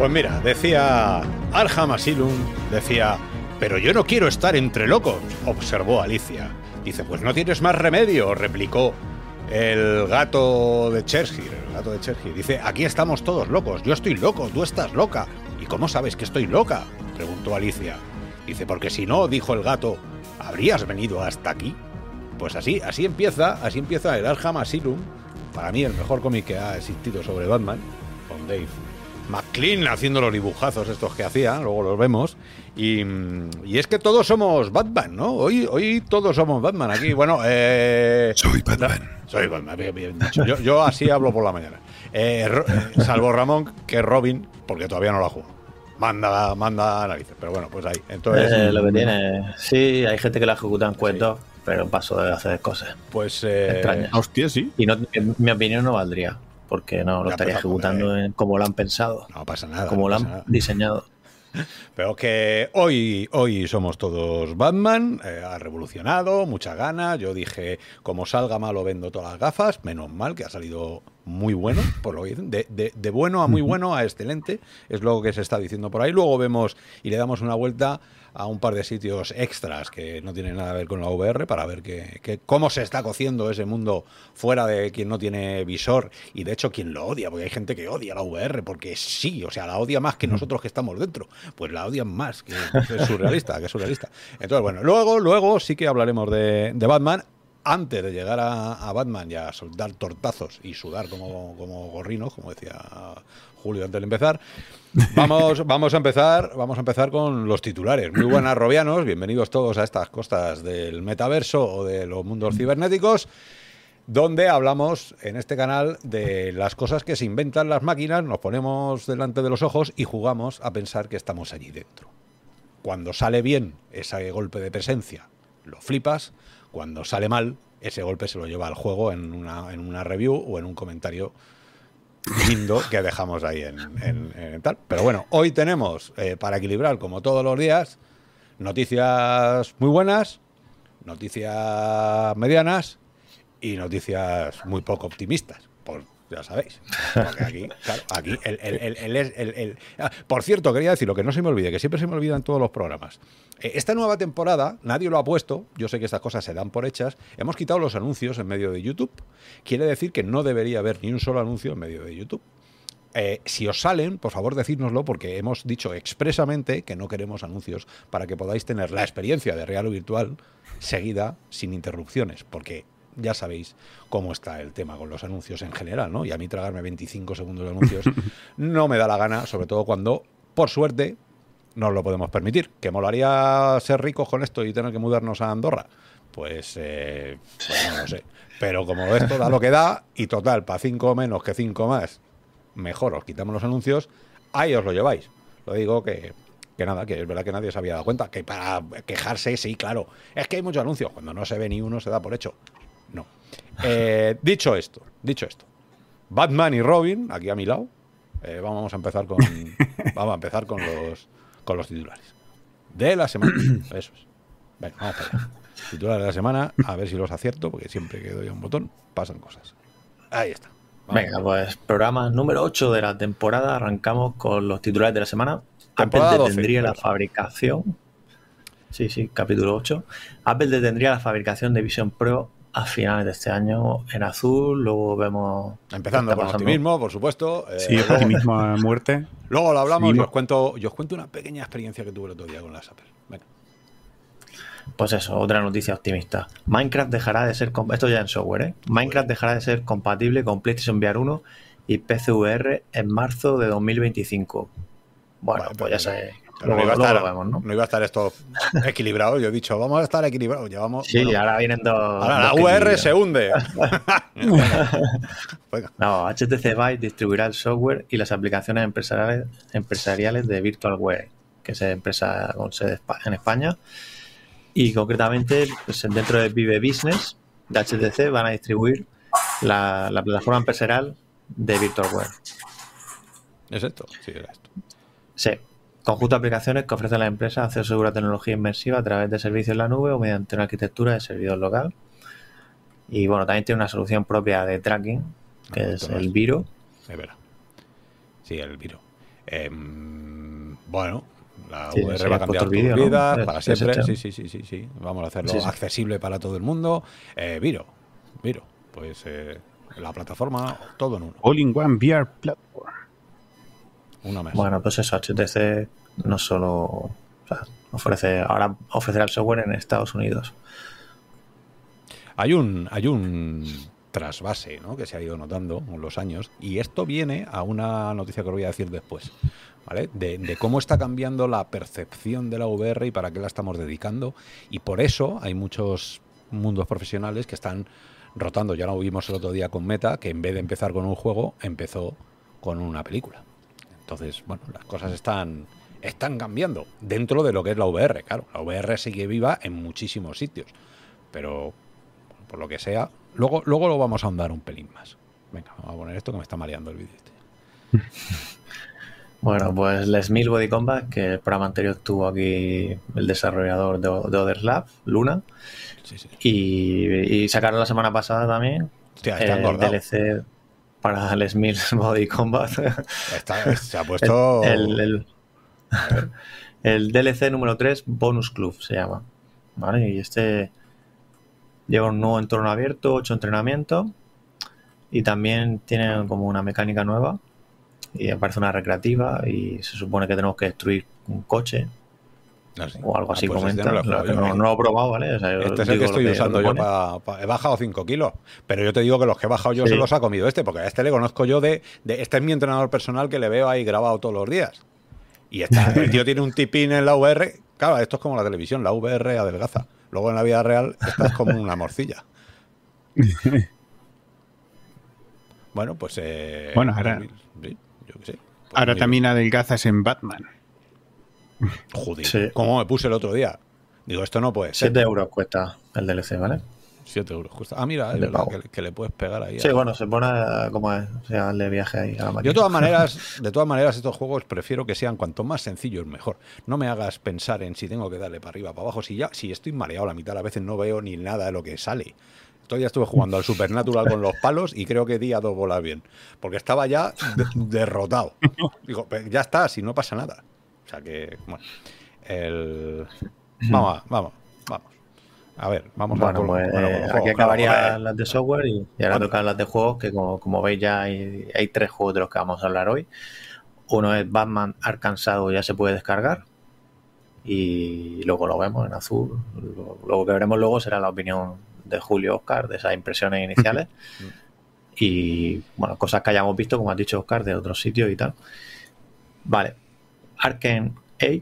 Pues mira, decía Arkham Asylum, decía, pero yo no quiero estar entre locos, observó Alicia. Dice, pues no tienes más remedio, replicó el gato de Cheshire. El gato de Cheshire dice, aquí estamos todos locos, yo estoy loco, tú estás loca. ¿Y cómo sabes que estoy loca?, preguntó Alicia. Dice, porque si no, dijo el gato, ¿habrías venido hasta aquí? Pues así empieza el Arkham Asylum, para mí el mejor cómic que ha existido sobre Batman, con Dave McClean haciendo los dibujazos estos que hacía, luego los vemos, y es que todos somos Batman, ¿no? Hoy todos somos Batman aquí. Bueno, soy Batman. Soy Batman, bien dicho. Yo así hablo por la mañana. Salvo Ramón, que es Robin, porque todavía no lo ha jugado. Manda narices, pero bueno, pues ahí. Entonces, lo que tiene, sí, hay gente que la ejecuta en cuentos, sí, pero paso de hacer cosas. Pues extrañas. Hostia, sí. Y no, en mi opinión no valdría, porque no lo estaría ejecutando como lo han pensado. No pasa nada. Como lo han diseñado. Pero que hoy somos todos Batman, ha revolucionado, muchas ganas. Yo dije, como salga malo vendo todas las gafas, menos mal que ha salido muy bueno, por lo que dicen, de bueno a muy bueno a excelente, es lo que se está diciendo por ahí. Luego vemos y le damos una vuelta a un par de sitios extras que no tienen nada que ver con la VR para ver cómo se está cociendo ese mundo fuera de quien no tiene visor y de hecho quien lo odia, porque hay gente que odia la VR porque sí, o sea, la odia más que nosotros que estamos dentro, pues la odian más, que es surrealista, Entonces, bueno, luego sí que hablaremos de Batman. Antes de llegar a Batman y a soltar tortazos y sudar como gorrinos, como decía Julio antes de empezar, vamos a empezar con los titulares. Muy buenas, robianos, bienvenidos todos a estas costas del metaverso o de los mundos cibernéticos, donde hablamos en este canal de las cosas que se inventan las máquinas, nos ponemos delante de los ojos y jugamos a pensar que estamos allí dentro. Cuando sale bien ese golpe de presencia, lo flipas. Cuando sale mal, ese golpe se lo lleva al juego en una review o en un comentario lindo que dejamos ahí en tal. Pero bueno, hoy tenemos, para equilibrar, como todos los días, noticias muy buenas, noticias medianas y noticias muy poco optimistas. Ya sabéis. Porque aquí, claro, aquí por cierto, quería decir lo que no se me olvide, que siempre se me olvida en todos los programas. Esta nueva temporada, nadie lo ha puesto, yo sé que estas cosas se dan por hechas, hemos quitado los anuncios en medio de YouTube. Quiere decir que no debería haber ni un solo anuncio en medio de YouTube. Si os salen, por favor decírnoslo, porque hemos dicho expresamente que no queremos anuncios para que podáis tener la experiencia de real o virtual seguida sin interrupciones, porque ya sabéis cómo está el tema con los anuncios en general, ¿no? Y a mí tragarme 25 segundos de anuncios no me da la gana, sobre todo cuando, por suerte, nos lo podemos permitir. ¿Que molaría ser ricos con esto y tener que mudarnos a Andorra? Pues no lo sé. Pero como esto da lo que da, y total, para 5 menos que 5 más, mejor os quitamos los anuncios, ahí os lo lleváis. Lo digo que nada, que es verdad que nadie se había dado cuenta, que para quejarse, sí, claro, es que hay muchos anuncios, cuando no se ve ni uno se da por hecho. No. Dicho esto, Batman y Robin, aquí a mi lado, vamos a empezar con los titulares de la semana. Eso es. Venga, vamos para allá. Titulares de la semana, a ver si los acierto, porque siempre que doy a un botón pasan cosas. Ahí está. Venga, pues programa número 8 de la temporada. Arrancamos con los titulares de la semana. Temporada Apple 12, detendría la fabricación. Sí, capítulo 8. Apple detendría la fabricación de Vision Pro a finales de este año en azul. Luego vemos. Empezando con optimismo, por supuesto. Sí, optimismo a muerte. Luego lo hablamos sí, y os cuento una pequeña experiencia que tuve el otro día con las Apple. Venga. Pues eso, otra noticia optimista. Minecraft dejará de ser... Esto ya en software, ¿eh? Minecraft dejará de ser compatible con PlayStation VR 1 y PCVR en marzo de 2025. Bueno, vale, pues ya sé. Pero luego lo vemos, ¿no? No iba a estar esto equilibrado. Yo he dicho, vamos a estar equilibrados. Llevamos, sí, bueno, ahora vienen dos... Ahora la VR se hunde. No, HTC Vive distribuirá el software y las aplicaciones empresariales de Virtualware, que es empresa con sede en España. Y concretamente, pues dentro de Vive Business de HTC van a distribuir la plataforma empresarial de Virtualware. ¿Es esto? Sí, era esto. Sí. Conjunto de aplicaciones que ofrece la empresa acceso seguro a tecnología inmersiva a través de servicios en la nube o mediante una arquitectura de servidor local. Y bueno, también tiene una solución propia de tracking, que es el Viro. Es verdad. Sí, el Viro. Bueno, la Sí, VR sí, va a has puesto cambiar el tu vídeo, ¿no? vida para Ese siempre. chat. Sí. Vamos a hacerlo Sí, sí. accesible para todo el mundo. Viro, pues la plataforma, todo en uno. All-in-One VR Platform. Una más. Bueno, pues eso, HTC no solo, o sea, ahora ofrecerá el software en Estados Unidos. Hay un trasvase, ¿no?, que se ha ido notando con los años, y esto viene a una noticia que os voy a decir después, ¿vale? De cómo está cambiando la percepción de la VR y para qué la estamos dedicando, y por eso hay muchos mundos profesionales que están rotando. Ya lo vimos el otro día con Meta, que en vez de empezar con un juego, empezó con una película. Entonces, bueno, las cosas están cambiando dentro de lo que es la VR. Claro, la VR sigue viva en muchísimos sitios, pero por lo que sea, luego lo vamos a ahondar un pelín más. Venga, vamos a poner esto que me está mareando el vídeo este. Bueno, pues Les Mills Body Combat, que el programa anterior tuvo aquí el desarrollador de Other Lab, Luna, Sí. y sacaron la semana pasada también Hostia, está el engordado. DLC para Les Mills Body Combat. Se ha puesto... El DLC número 3, Bonus Club se llama. ¿Vale? Y este lleva un nuevo entorno abierto, 8 entrenamientos, y también tiene como una mecánica nueva, y aparece una recreativa, y se supone que tenemos que destruir un coche o algo así, pues comenta. este No lo he probado, ¿vale? O sea, este es el que estoy usando yo he bajado 5 kilos, pero yo te digo que los que he bajado yo se los ha comido porque a este le conozco yo este es mi entrenador personal, que le veo ahí grabado todos los días, y el tío tiene un tipín en la VR. Claro, esto es como la televisión, la VR adelgaza, luego en la vida real estás como una morcilla. Bueno, pues bueno, ahora, sí, yo qué sé. Pues ahora también adelgazas en Batman. Joder, sí. ¿Cómo me puse el otro día? Digo, esto no puede ser. 7 euros cuesta el DLC, ¿vale? 7 euros justo. Ah, mira, es verdad que le puedes pegar ahí. Sí, bueno, se pone como es, o sea, darle viaje ahí a la máquina. Yo de todas maneras, estos juegos prefiero que sean cuanto más sencillos mejor. No me hagas pensar en si tengo que darle para arriba, para abajo. Si estoy mareado la mitad, a veces no veo ni nada de lo que sale. Todavía estuve jugando al Supernatural con los palos y creo que di a 2 bolas bien, porque estaba ya derrotado. Digo, ya está, si no pasa nada. O sea que, bueno, vamos. A ver, vamos bueno, a pues aquí acabarían las de software y ahora tocan las de juegos, que como veis ya hay 3 juegos de los que vamos a hablar hoy. Uno es Batman Arkham Shadow, ya se puede descargar, y luego lo vemos en azul. Lo que veremos luego será la opinión de Julio, Oscar, de esas impresiones iniciales y bueno, cosas que hayamos visto, como has dicho, Oscar, de otros sitios y tal. Vale, Arkham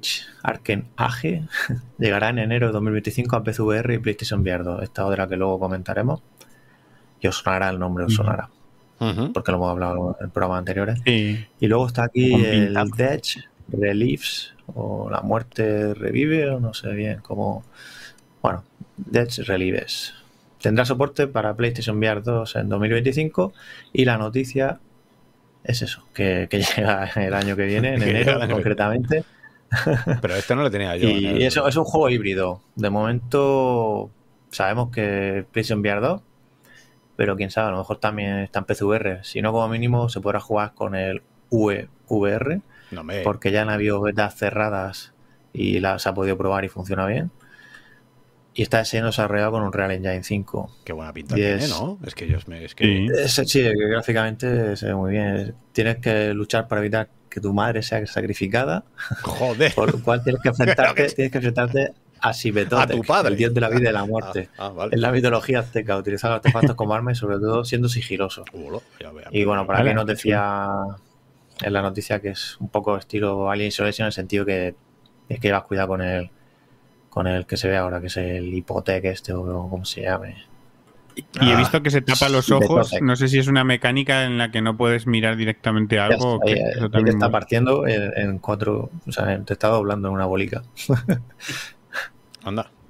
Age llegará en enero de 2025 a PC VR y PlayStation VR 2. Esta otra que luego comentaremos, y os sonará el nombre, os sonará, porque lo hemos hablado en programas anteriores. Sí. Y luego está aquí el Death Relives, o la muerte revive, o no sé bien cómo. Bueno, Death Relives tendrá soporte para PlayStation VR 2 en 2025, y la noticia es eso, que llega el año que viene, en enero concretamente. Pero este no lo tenía yo. Y eso es un juego híbrido. De momento sabemos que PlayStation VR 2, pero quién sabe, a lo mejor también está en PCVR. Si no, como mínimo se podrá jugar con el VR, porque ya han habido betas cerradas y las ha podido probar y funciona bien. Y está siendo desarrollado con un Real Engine 5. Qué buena pinta tiene, ¿no? Es que sí, gráficamente se ve muy bien. Tienes que luchar para evitar que tu madre sea sacrificada. Joder. Por lo cual tienes que enfrentarte a Sibetotec, a tu padre, el dios de la vida y de la muerte. Vale. En la mitología azteca, utilizando artefactos como arma y sobre todo siendo sigiloso. Y bueno, para quien nos decía en la noticia que es un poco estilo Alien Isolation, en el sentido que es que llevas cuidado con el que se ve ahora, que es el Hipotec o como se llame. Y he visto que se tapa los ojos. No sé si es una mecánica en la que no puedes mirar directamente algo. Eso también está partiendo en 4, o sea, te está doblando en una bolica. Anda.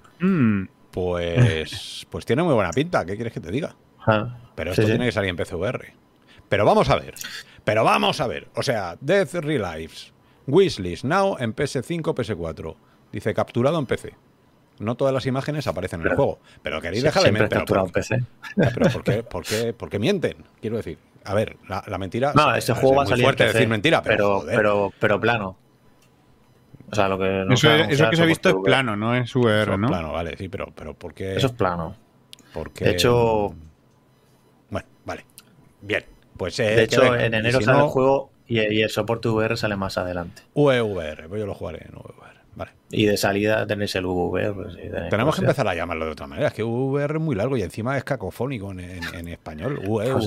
Pues tiene muy buena pinta. ¿Qué quieres que te diga? Pero esto tiene que salir en PCVR. Pero vamos a ver. O sea, Death Relives, Wishlist Now en PS5, PS4. Dice capturado en PC. No todas las imágenes aparecen en el juego. Pero queréis dejarle siempre capturado en PC. Pero ¿por qué mienten? Quiero decir, A ver, la mentira... No, ese juego va a muy salir fuerte en PC, decir mentira, pero plano. O sea, lo que no eso que se ha visto es plano, no es VR, eso ¿no? Es plano, vale, sí, pero ¿por qué? Eso es plano. Porque, de hecho... Bueno, vale. Bien. Pues, de hecho, en enero si sale no, el juego y el soporte VR sale más adelante. VVR, pues yo lo jugaré en VVR. Vale. Y de salida tenéis el VR. Pues, sí, tenemos que empezar a llamarlo de otra manera. Es que VVR es muy largo y encima es cacofónico en español. Pues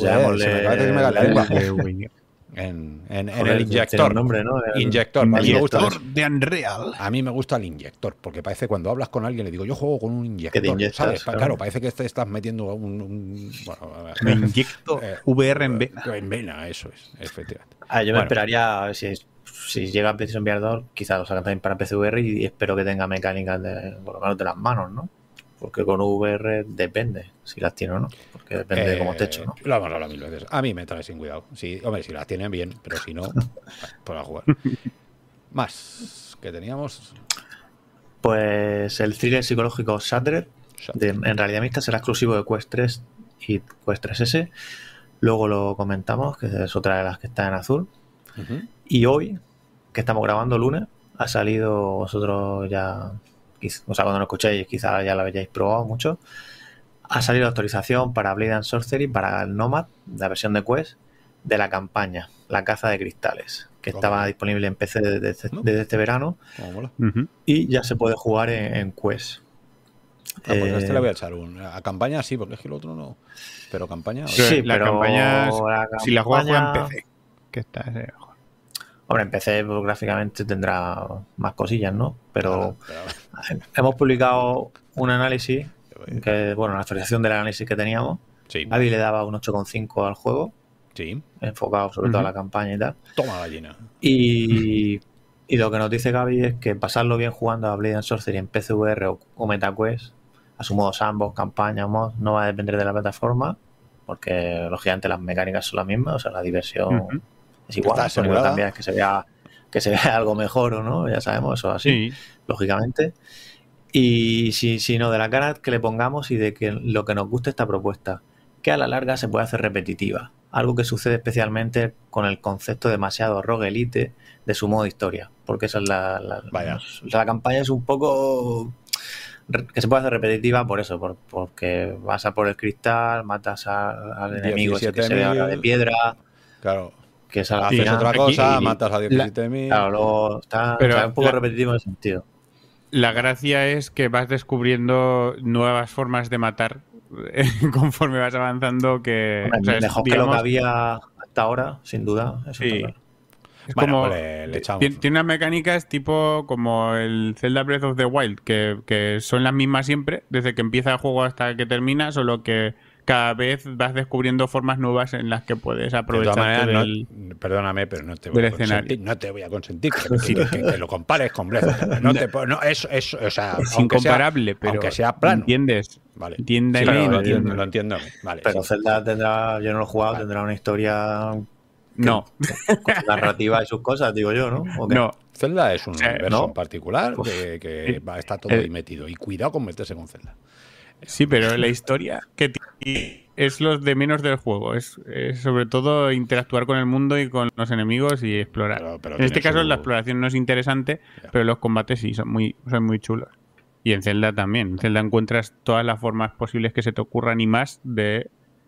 en el inyector. Nombre, ¿no? Inyector. Inyector de Unreal. A mí me gusta el inyector, porque parece cuando hablas con alguien le digo, yo juego con un inyector. ¿Sabes? Claro, parece que te estás metiendo me inyecto VR en vena. En vena, eso es, efectivamente. Yo me esperaría a ver si llega a PlayStation VR 2, quizás lo sacan también para PCVR y espero que tenga mecánicas por lo menos de las manos, ¿no? Porque con VR depende si las tiene o no. Porque depende de cómo esté hecho, ¿no? Lo hemos hablado 1000 veces. A mí me trae sin cuidado. Sí, hombre, si las tienen bien, pero si no, pues a jugar. Más que teníamos. Pues el thriller psicológico Shattered, en realidad mixta, será exclusivo de Quest 3 y Quest 3S. Luego lo comentamos, que es otra de las que está en azul. Y hoy, que estamos grabando lunes, ha salido vosotros ya... O sea, cuando lo escuchéis, quizás ya lo hayáis probado mucho. Ha salido la actualización para Blade and Sorcery, para el Nomad, la versión de Quest, de la campaña, la caza de cristales, que estaba disponible en PC desde este verano. Y ya se puede jugar en Quest. Pues este le voy a echar a campaña sí, porque es que el otro no. Pero campaña... Sí, la campaña, si la juega en PC. Que está Hombre, en PC pues, gráficamente tendrá más cosillas, ¿no? Pero hemos publicado un análisis, que bueno, la actualización del análisis que teníamos. Sí. Gaby le daba un 8,5 al juego. Sí. Enfocado sobre todo a la campaña y tal. Toma gallina. Y lo que nos dice Gaby es que pasarlo bien jugando a Blade and Sorcery en PCVR o MetaQuest, a su modo sandbox, campaña, mod, no va a depender de la plataforma, porque lógicamente las mecánicas son las mismas, o sea, la diversión... Es igual, también es que se vea algo mejor o no, ya sabemos, eso así, lógicamente. Y si no, de la cara que le pongamos y de que lo que nos guste esta propuesta, que a la larga se puede hacer repetitiva. Algo que sucede especialmente con el concepto demasiado roguelite de su modo historia. Porque esa es la campaña es un poco... que se puede hacer repetitiva por eso, porque vas a por el cristal, matas al enemigo ese que se ve ahora de piedra. Claro. Que haces otra cosa, matas a 17.000. Claro, luego está un poco repetitivo en ese sentido. La gracia es que vas descubriendo nuevas formas de matar conforme vas avanzando. Que mejor que lo que había hasta ahora, sin duda. Eso sí. Es bueno, como, le echamos. Tiene unas mecánicas tipo como el Zelda Breath of the Wild, que son las mismas siempre, desde que empieza el juego hasta que termina, solo que cada vez vas descubriendo formas nuevas en las que puedes aprovechar perdóname, pero no te voy a consentir que lo compares con Breath of the Wild. O sea, es incomparable, pero aunque sea plano. ¿Entiendes? Vale. Lo entiendo. Vale, pero Zelda tendrá, yo no lo he jugado, tendrá una historia con narrativa y sus cosas, digo yo, ¿no? No. Zelda es un universo en particular que está todo ahí metido. Y cuidado con meterse con Zelda. Sí, pero la historia que es lo de menos del juego. Es sobre todo interactuar con el mundo y con los enemigos y explorar. Pero en este caso la exploración no es interesante, pero los combates sí son muy chulos. Y en Zelda también. En Zelda encuentras todas las formas posibles que se te ocurran y más de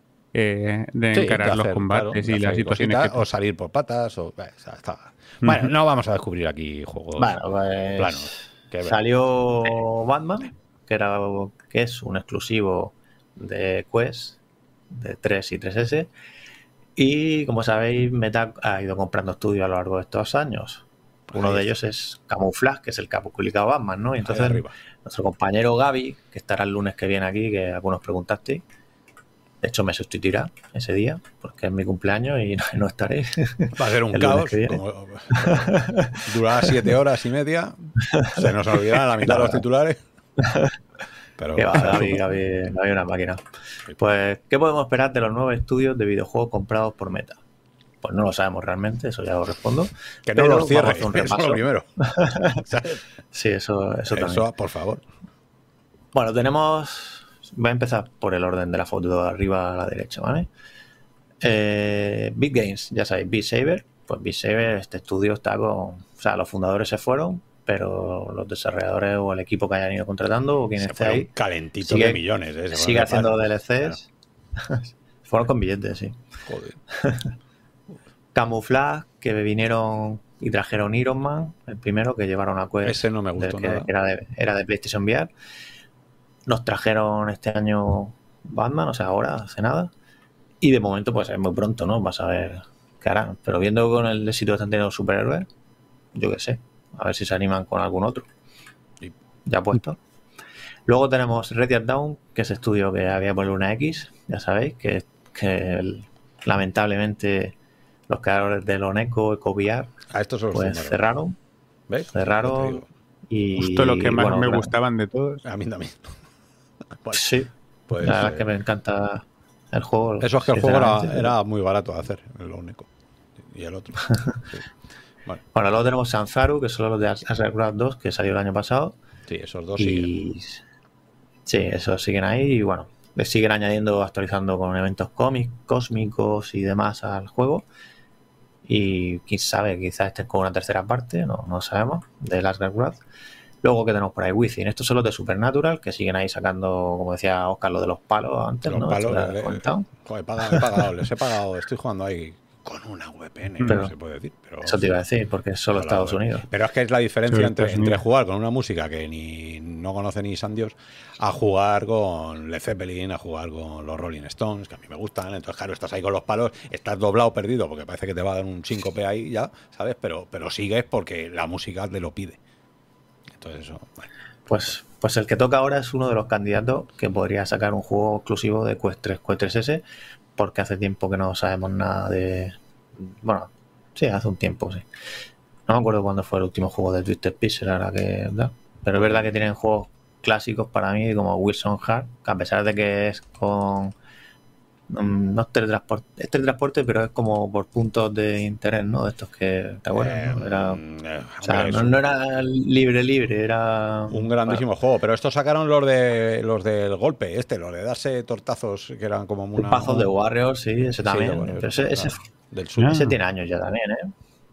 encarar los combates y las situaciones. O salir por patas. Bueno, no vamos a descubrir aquí juegos planos. Salió Batman, que es un exclusivo de Quest, de 3 y 3S. Y como sabéis, Meta ha ido comprando estudios a lo largo de estos años. Uno de ellos es Camouflage, que es el que ha publicado Batman, ¿no? Y entonces nuestro compañero Gaby, que estará el lunes que viene aquí, que algunos preguntasteis, de hecho me sustituirá ese día, porque es mi cumpleaños y no estaré. Va a ser un caos. Durará 7 horas y media. Se nos olvidará la mitad de los titulares. Pero Gaby una máquina. Pues, ¿qué podemos esperar de los nuevos estudios de videojuegos comprados por Meta? Pues no lo sabemos realmente, eso ya lo respondo. Que no los cierre, eso es lo primero. Sí, eso también. Eso, por favor. Bueno, tenemos... Voy a empezar por el orden de la foto de arriba a la derecha, ¿vale? Big Games, ya sabéis, Beat Saber. Pues Beat Saber, este estudio está con... O sea, los fundadores se fueron, pero los desarrolladores o el equipo que hayan ido contratando o quien esté ahí... calentitos de millones. Sigue haciendo DLCs. Claro. Fueron con billetes, sí. Joder. Camouflage, que vinieron y trajeron Iron Man, el primero que llevaron a Quest. Ese no me gustó nada. Era de PlayStation VR. Nos trajeron este año Batman, o sea, ahora, hace nada. Y de momento, pues es muy pronto, ¿no? Vas a ver qué harán. Pero viendo con el éxito que están teniendo los superhéroes, yo qué sé. A ver si se animan con algún otro. Sí. Ya puesto. Luego tenemos Red Dead Down, que es estudio que había por Luna X, ya sabéis, que lamentablemente los creadores de Loneco, EcoVR, pues cerraron. ¿Ves? Cerraron y... Justo lo que más me gustaban de todos. A mí también. Bueno, sí, pues, la verdad es que me encanta el juego. Eso es que el juego era muy barato de hacer, el Loneco. Y el otro. Sí. Bueno, luego tenemos Sanzaru, que son los de Asgard 2, que salió el año pasado. Sí, esos dos siguen. Sí, esos siguen ahí y bueno, les siguen añadiendo, actualizando con eventos cósmicos y demás al juego. Y quién sabe, quizás estén con una tercera parte, no sabemos, de Asgard. Luego que tenemos por ahí Within. Estos son los de Supernatural, que siguen ahí sacando, como decía Oscar, lo de los palos antes, los ¿no? Palos, joder, he pagado, les he pagado, estoy jugando ahí con una VPN, pero, no se puede decir. Pero, eso te iba a decir, porque es solo Estados Unidos. Pero es que es la diferencia entre jugar con una música que no conoce ni San Dios, a jugar con Led Zeppelin, a jugar con los Rolling Stones, que a mí me gustan. Entonces, claro, estás ahí con los palos, estás doblado, perdido, porque parece que te va a dar un síncope ahí ya, ¿sabes? Pero sigues porque la música te lo pide. Entonces, eso, bueno. Pues el que toca ahora es uno de los candidatos que podría sacar un juego exclusivo de Quest 3, Quest 3S, porque hace tiempo que no sabemos nada de... Bueno, sí, hace un tiempo, sí. No me acuerdo cuándo fue el último juego de Twisted Pixel, ahora que... Pero es verdad que tienen juegos clásicos para mí, como Wilson Heart, que a pesar de que es con... No es teletransporte, pero es como por puntos de interés, ¿no? De estos que... ¿Te acuerdas? No era libre, era... Un grandísimo juego, pero estos sacaron los del golpe, los de darse tortazos, que eran como una... Pazos de Warriors, sí, ese también. Sí, ese tiene años ya también, ¿eh?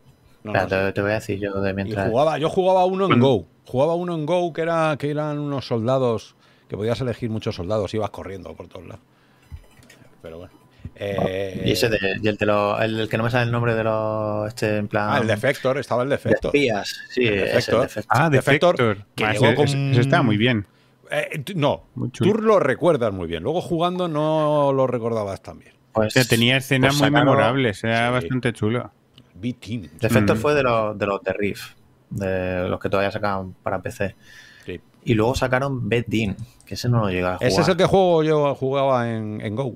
Te voy a decir yo de mientras... Yo jugaba uno en Go. Jugaba uno en Go que eran unos soldados, que podías elegir muchos soldados, ibas corriendo por todos lados. Pero bueno. Y ese el que no me sale el nombre de los... en plan... el Defector, estaba el Defector. De espías, sí, Defector. Defector. Que llegó con... Eso está muy bien. No, tú lo recuerdas muy bien. Luego jugando no lo recordabas tan bien. Pues, tenía escenas muy memorables, era bastante chulo. B-Team. Defector fue de los de Rift, de los que todavía sacaban para PC. Sí. Y luego sacaron Bedin, que ese no lo llegaba a jugar. Ese es el que yo jugaba en Go.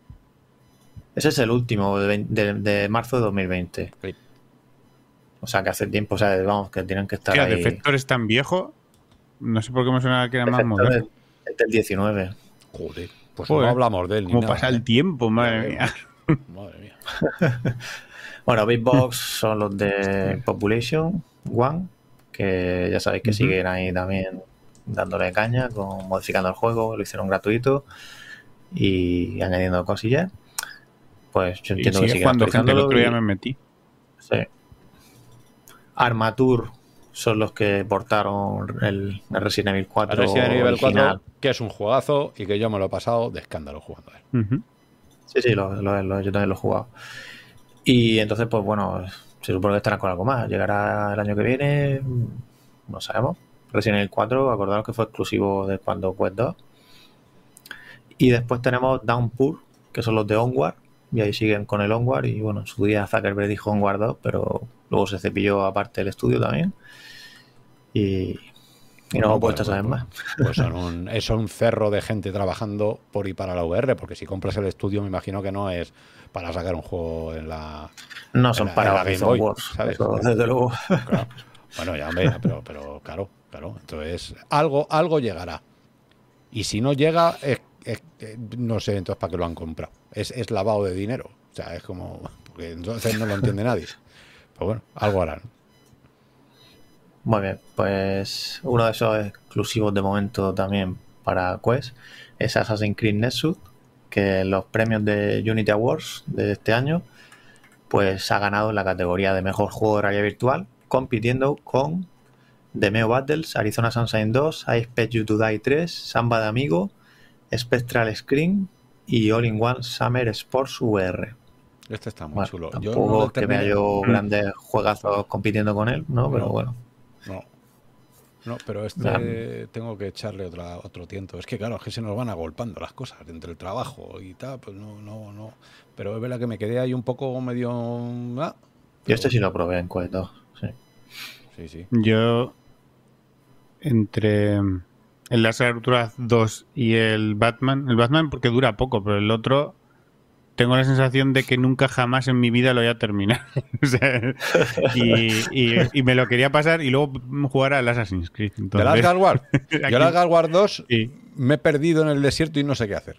Ese es el último de marzo de 2020. Sí. O sea, que hace tiempo, o sea, vamos, que tienen que estar ahí. Defector es tan viejo, no sé por qué me suena que era más moderno. Es del 19. Joder, pues no hablamos de él. ¿Cómo pasa el tiempo? Madre mía. Madre mía. Bueno, Big Box son los de Population One, que ya sabéis que siguen ahí también dándole caña, modificando el juego, lo hicieron gratuito y añadiendo cosillas. Pues yo entiendo que sigue cuando gente el otro día me metí. Sí. Armature son los que portaron el Resident Evil 4 el Resident Evil original. 4, que es un juegazo y que yo me lo he pasado de escándalo jugando a él. Sí, yo también lo he jugado. Y entonces, pues bueno, se supone que estarán con algo más. Llegará el año que viene, no sabemos. Resident Evil 4, acordaros que fue exclusivo de cuando Quest 2. Y después tenemos Downpour, que son los de Onward, y ahí siguen con el Onward. Y bueno, en su día Zuckerberg dijo Onward 2, pero luego se cepilló aparte el estudio también. Y no hemos puesto a saber más. Pues son un cerro de gente trabajando por y para la VR, porque si compras el estudio, me imagino que no es para sacar un juego en la. No son para la Game Boy, ¿sabes? Eso, desde luego. Claro. Bueno, ya me, pero claro. Entonces, algo llegará. Y si no llega, no sé entonces para qué lo han comprado. Es lavado de dinero. O sea, es como. Porque entonces no lo entiende nadie. Pero bueno, algo harán. Muy bien, pues uno de esos exclusivos de momento también para Quest es Assassin's Creed Nexus, que en los premios de Unity Awards de este año, pues ha ganado en la categoría de mejor juego de realidad virtual, compitiendo con The Meo Battles, Arizona Sunshine 2, I Expect You to Die 3, Samba de Amigo, Spectral Screen y All in One Summer Sports VR. Este está muy chulo. Tampoco que vea yo grandes juegazos compitiendo con él, ¿no? Pero bueno. No, pero tengo que echarle otro tiento. Es que claro, es que se nos van agolpando las cosas entre el trabajo y tal, pues no. Pero es verdad que me quedé ahí un poco medio... Yo sí lo probé en Quest 2, sí. Yo, entre el Last Arturas 2 y el Batman porque dura poco, pero el otro... Tengo la sensación de que nunca jamás en mi vida lo voy a terminar. O sea, y me lo quería pasar y luego jugar al Assassin's Creed. ¿De Last Guard? Yo Last Guard 2 me he perdido en el desierto y no sé qué hacer.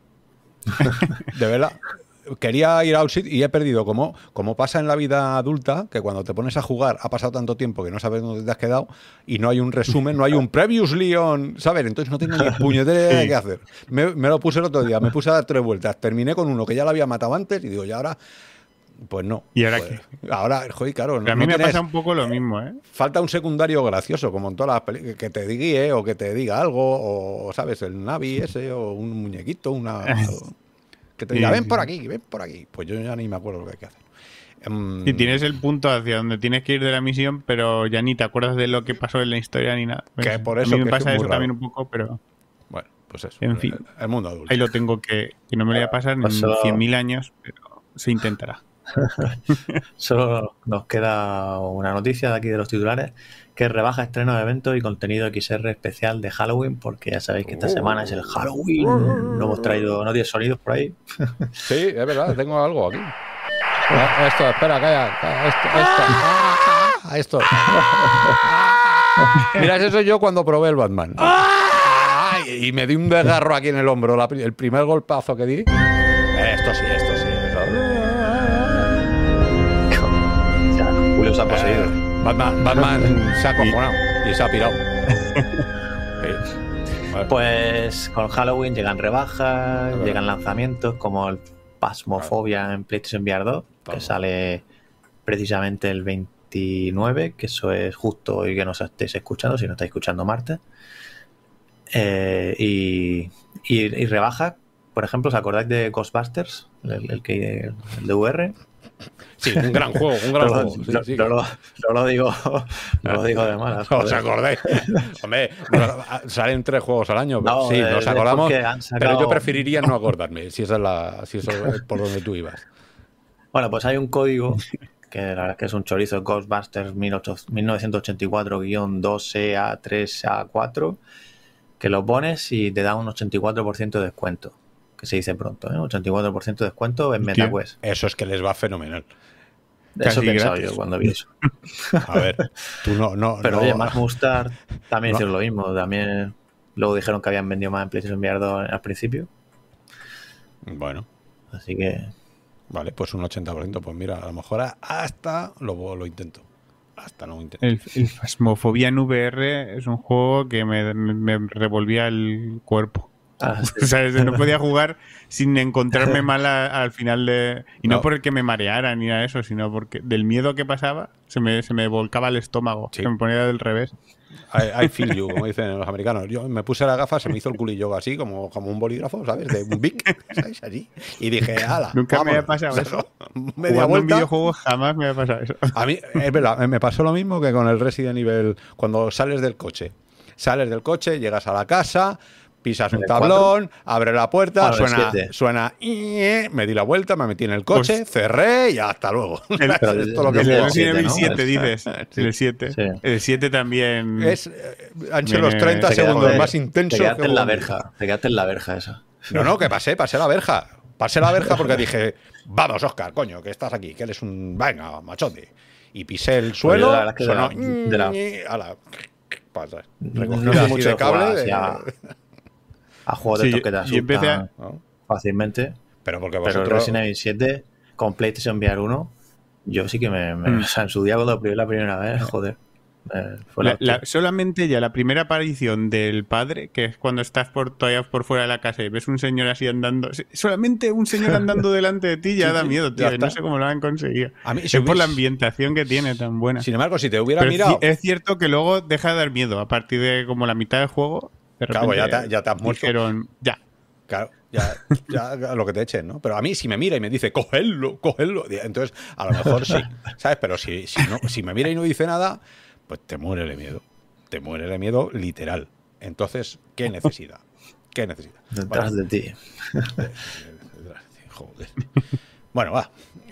De verdad. Quería ir a un sitio y he perdido, como pasa en la vida adulta, que cuando te pones a jugar ha pasado tanto tiempo que no sabes dónde te has quedado y no hay un resumen, no hay un previously on, ¿sabes? Entonces no tengo ni puñetera idea de qué hacer. Me lo puse el otro día, me puse a dar 3 vueltas, terminé con uno que ya lo había matado antes y digo, y ahora, pues no. ¿Y ahora pues, qué? Ahora, joder, claro. Pero a mí me pasa un poco lo mismo, ¿eh? Falta un secundario gracioso, como en todas las películas, que te guíe o que te diga algo, o, ¿sabes? El Navi ese, o un muñequito, que te diga, ven por aquí. Pues yo ya ni me acuerdo lo que hay que hacer. Y tienes el punto hacia donde tienes que ir de la misión, pero ya ni te acuerdas de lo que pasó en la historia ni nada. Que por eso a mí me que pasa es eso muy raro. también un poco, pero... Bueno, pues eso. En fin. El mundo adulto. Ahí lo tengo que no me lo voy a pasar en 100.000 años, pero se intentará. Solo nos queda una noticia de aquí de los titulares, que rebaja estreno de eventos y contenido XR especial de Halloween, porque ya sabéis que esta semana es el Halloween. No hemos traído, no tiene sonidos por ahí. Sí, es verdad, tengo algo aquí. Esto, espera, calla. Esto. Mira, ese soy yo cuando probé el Batman. Y me di un desgarro aquí en el hombro. El primer golpazo que di. Esto sí. Julio se ha poseído. Batman se ha acojonado y se ha pirado. Pues con Halloween llegan rebajas, llegan lanzamientos como el Phasmophobia en PlayStation VR 2, que sale precisamente el 29, que eso es justo hoy que nos estéis escuchando, si no estáis escuchando martes. Y rebajas, por ejemplo, ¿os acordáis de Ghostbusters? El de VR. Sí, un gran juego. No lo digo de malas. ¿Os acordáis? Hombre, salen 3 juegos al año. No, sí, nos acordamos. Pero yo preferiría no acordarme, si eso es por donde tú ibas. Bueno, pues hay un código que la verdad es que es un chorizo, Ghostbusters 1984-2CA3A4, que lo pones y te da un 84% de descuento. Que se dice pronto, ¿eh? 84% de descuento en MetaQuest. Eso es que les va fenomenal. Eso he pensado yo cuando vi eso. A ver, tú no. Pero oye, más Mustard también hicieron lo mismo. También luego dijeron que habían vendido más en PlayStation VR 2 al principio. Bueno. Así que... Vale, pues un 80%. Pues mira, a lo mejor hasta lo intento. Hasta no intento. El Phasmophobia en VR es un juego que me revolvía el cuerpo. Sí. O sea, no podía jugar sin encontrarme mal al final de... Y no porque me mareara ni nada de eso, sino porque del miedo que pasaba se me volcaba el estómago. Sí. Se me ponía del revés. I feel you, como dicen los americanos. Yo me puse las gafas, se me hizo el culillo así, como un bolígrafo, ¿sabes? De un Bic, ¿sabes? Allí. Y dije, ala. Nunca me había pasado eso. Jugando un videojuego jamás me había pasado eso. A mí, es verdad, me pasó lo mismo que con el Resident Evil. Cuando sales del coche, llegas a la casa, pisas un tablón, abres la puerta, suena, me di la vuelta, me metí en el coche, cerré y hasta luego. Esto lo que el Resident Evil 7, dices. El 7. Sí. El 7 también... Han sido los 30 segundos más intensos. Te quedaste en la verja esa. No, que pasé la verja. Pasé la verja porque dije, vamos, Óscar, coño, que estás aquí, que eres un... Venga, machote. Y pisé el suelo, sonó... Recogí así de cable... A juegos de estos que te asustan fácilmente. Pero Resident Evil 7 con PlayStation VR 1, yo sí que o sea, en su día cuando lo probé la primera vez, joder, Solamente ya la primera aparición del padre, que es cuando estás todavía por fuera de la casa y ves un señor así andando, solamente un señor andando delante de ti ya da miedo, tío. No sé cómo lo han conseguido. A mí, es por la ambientación que tiene tan buena. Sin embargo, si te hubiera mirado... Es cierto que luego deja de dar miedo a partir de como la mitad del juego. Claro, ya te has muerto. Dijeron, ya. Claro, ya lo que te echen, ¿no? Pero a mí, si me mira y me dice, cogedlo, entonces a lo mejor sí, ¿sabes? Pero si me mira y no dice nada, pues te muere de miedo. Te muere de miedo literal. Entonces, ¿qué necesidad? ¿Qué necesidad? Detrás de ti. Joder. Bueno, va.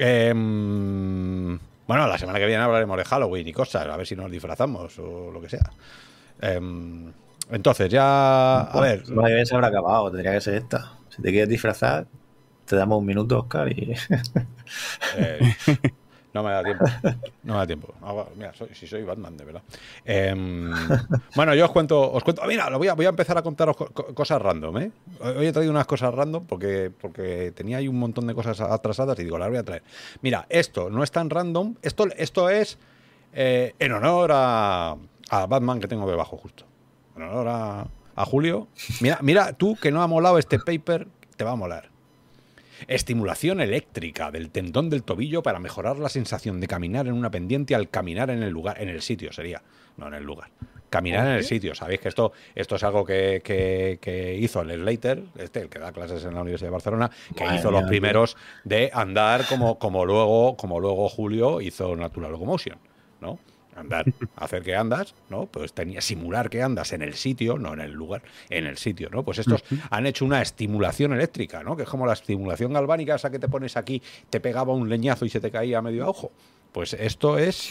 Bueno, la semana que viene hablaremos de Halloween y cosas, a ver si nos disfrazamos o lo que sea. Entonces, ya... A ver... La semana se habrá acabado, tendría que ser esta. Si te quieres disfrazar, te damos un minuto, Oscar, y... no me da tiempo. No me da tiempo. Mira, si soy Batman, de verdad. Bueno, yo os cuento... Mira, voy a empezar a contaros cosas random, ¿eh? Hoy he traído unas cosas random porque tenía ahí un montón de cosas atrasadas y digo, las voy a traer. Mira, esto no es tan random. Esto es en honor a Batman que tengo debajo justo. En honor a Julio. Mira, tú que no ha molado este paper, te va a molar. Estimulación eléctrica del tendón del tobillo para mejorar la sensación de caminar en una pendiente al caminar en el lugar, en el sitio sería, no en el lugar. Caminar en el sitio. Sabéis que esto es algo que hizo el Slater, el que da clases en la Universidad de Barcelona, que hizo los primeros de andar como luego Julio hizo Natural Locomotion, ¿no? Andar, hacer que andas, ¿no? Pues simular que andas en el sitio, no en el lugar, en el sitio, ¿no? Pues estos han hecho una estimulación eléctrica, ¿no? Que es como la estimulación galvánica, esa que te pones aquí, te pegaba un leñazo y se te caía medio a ojo. Pues esto es,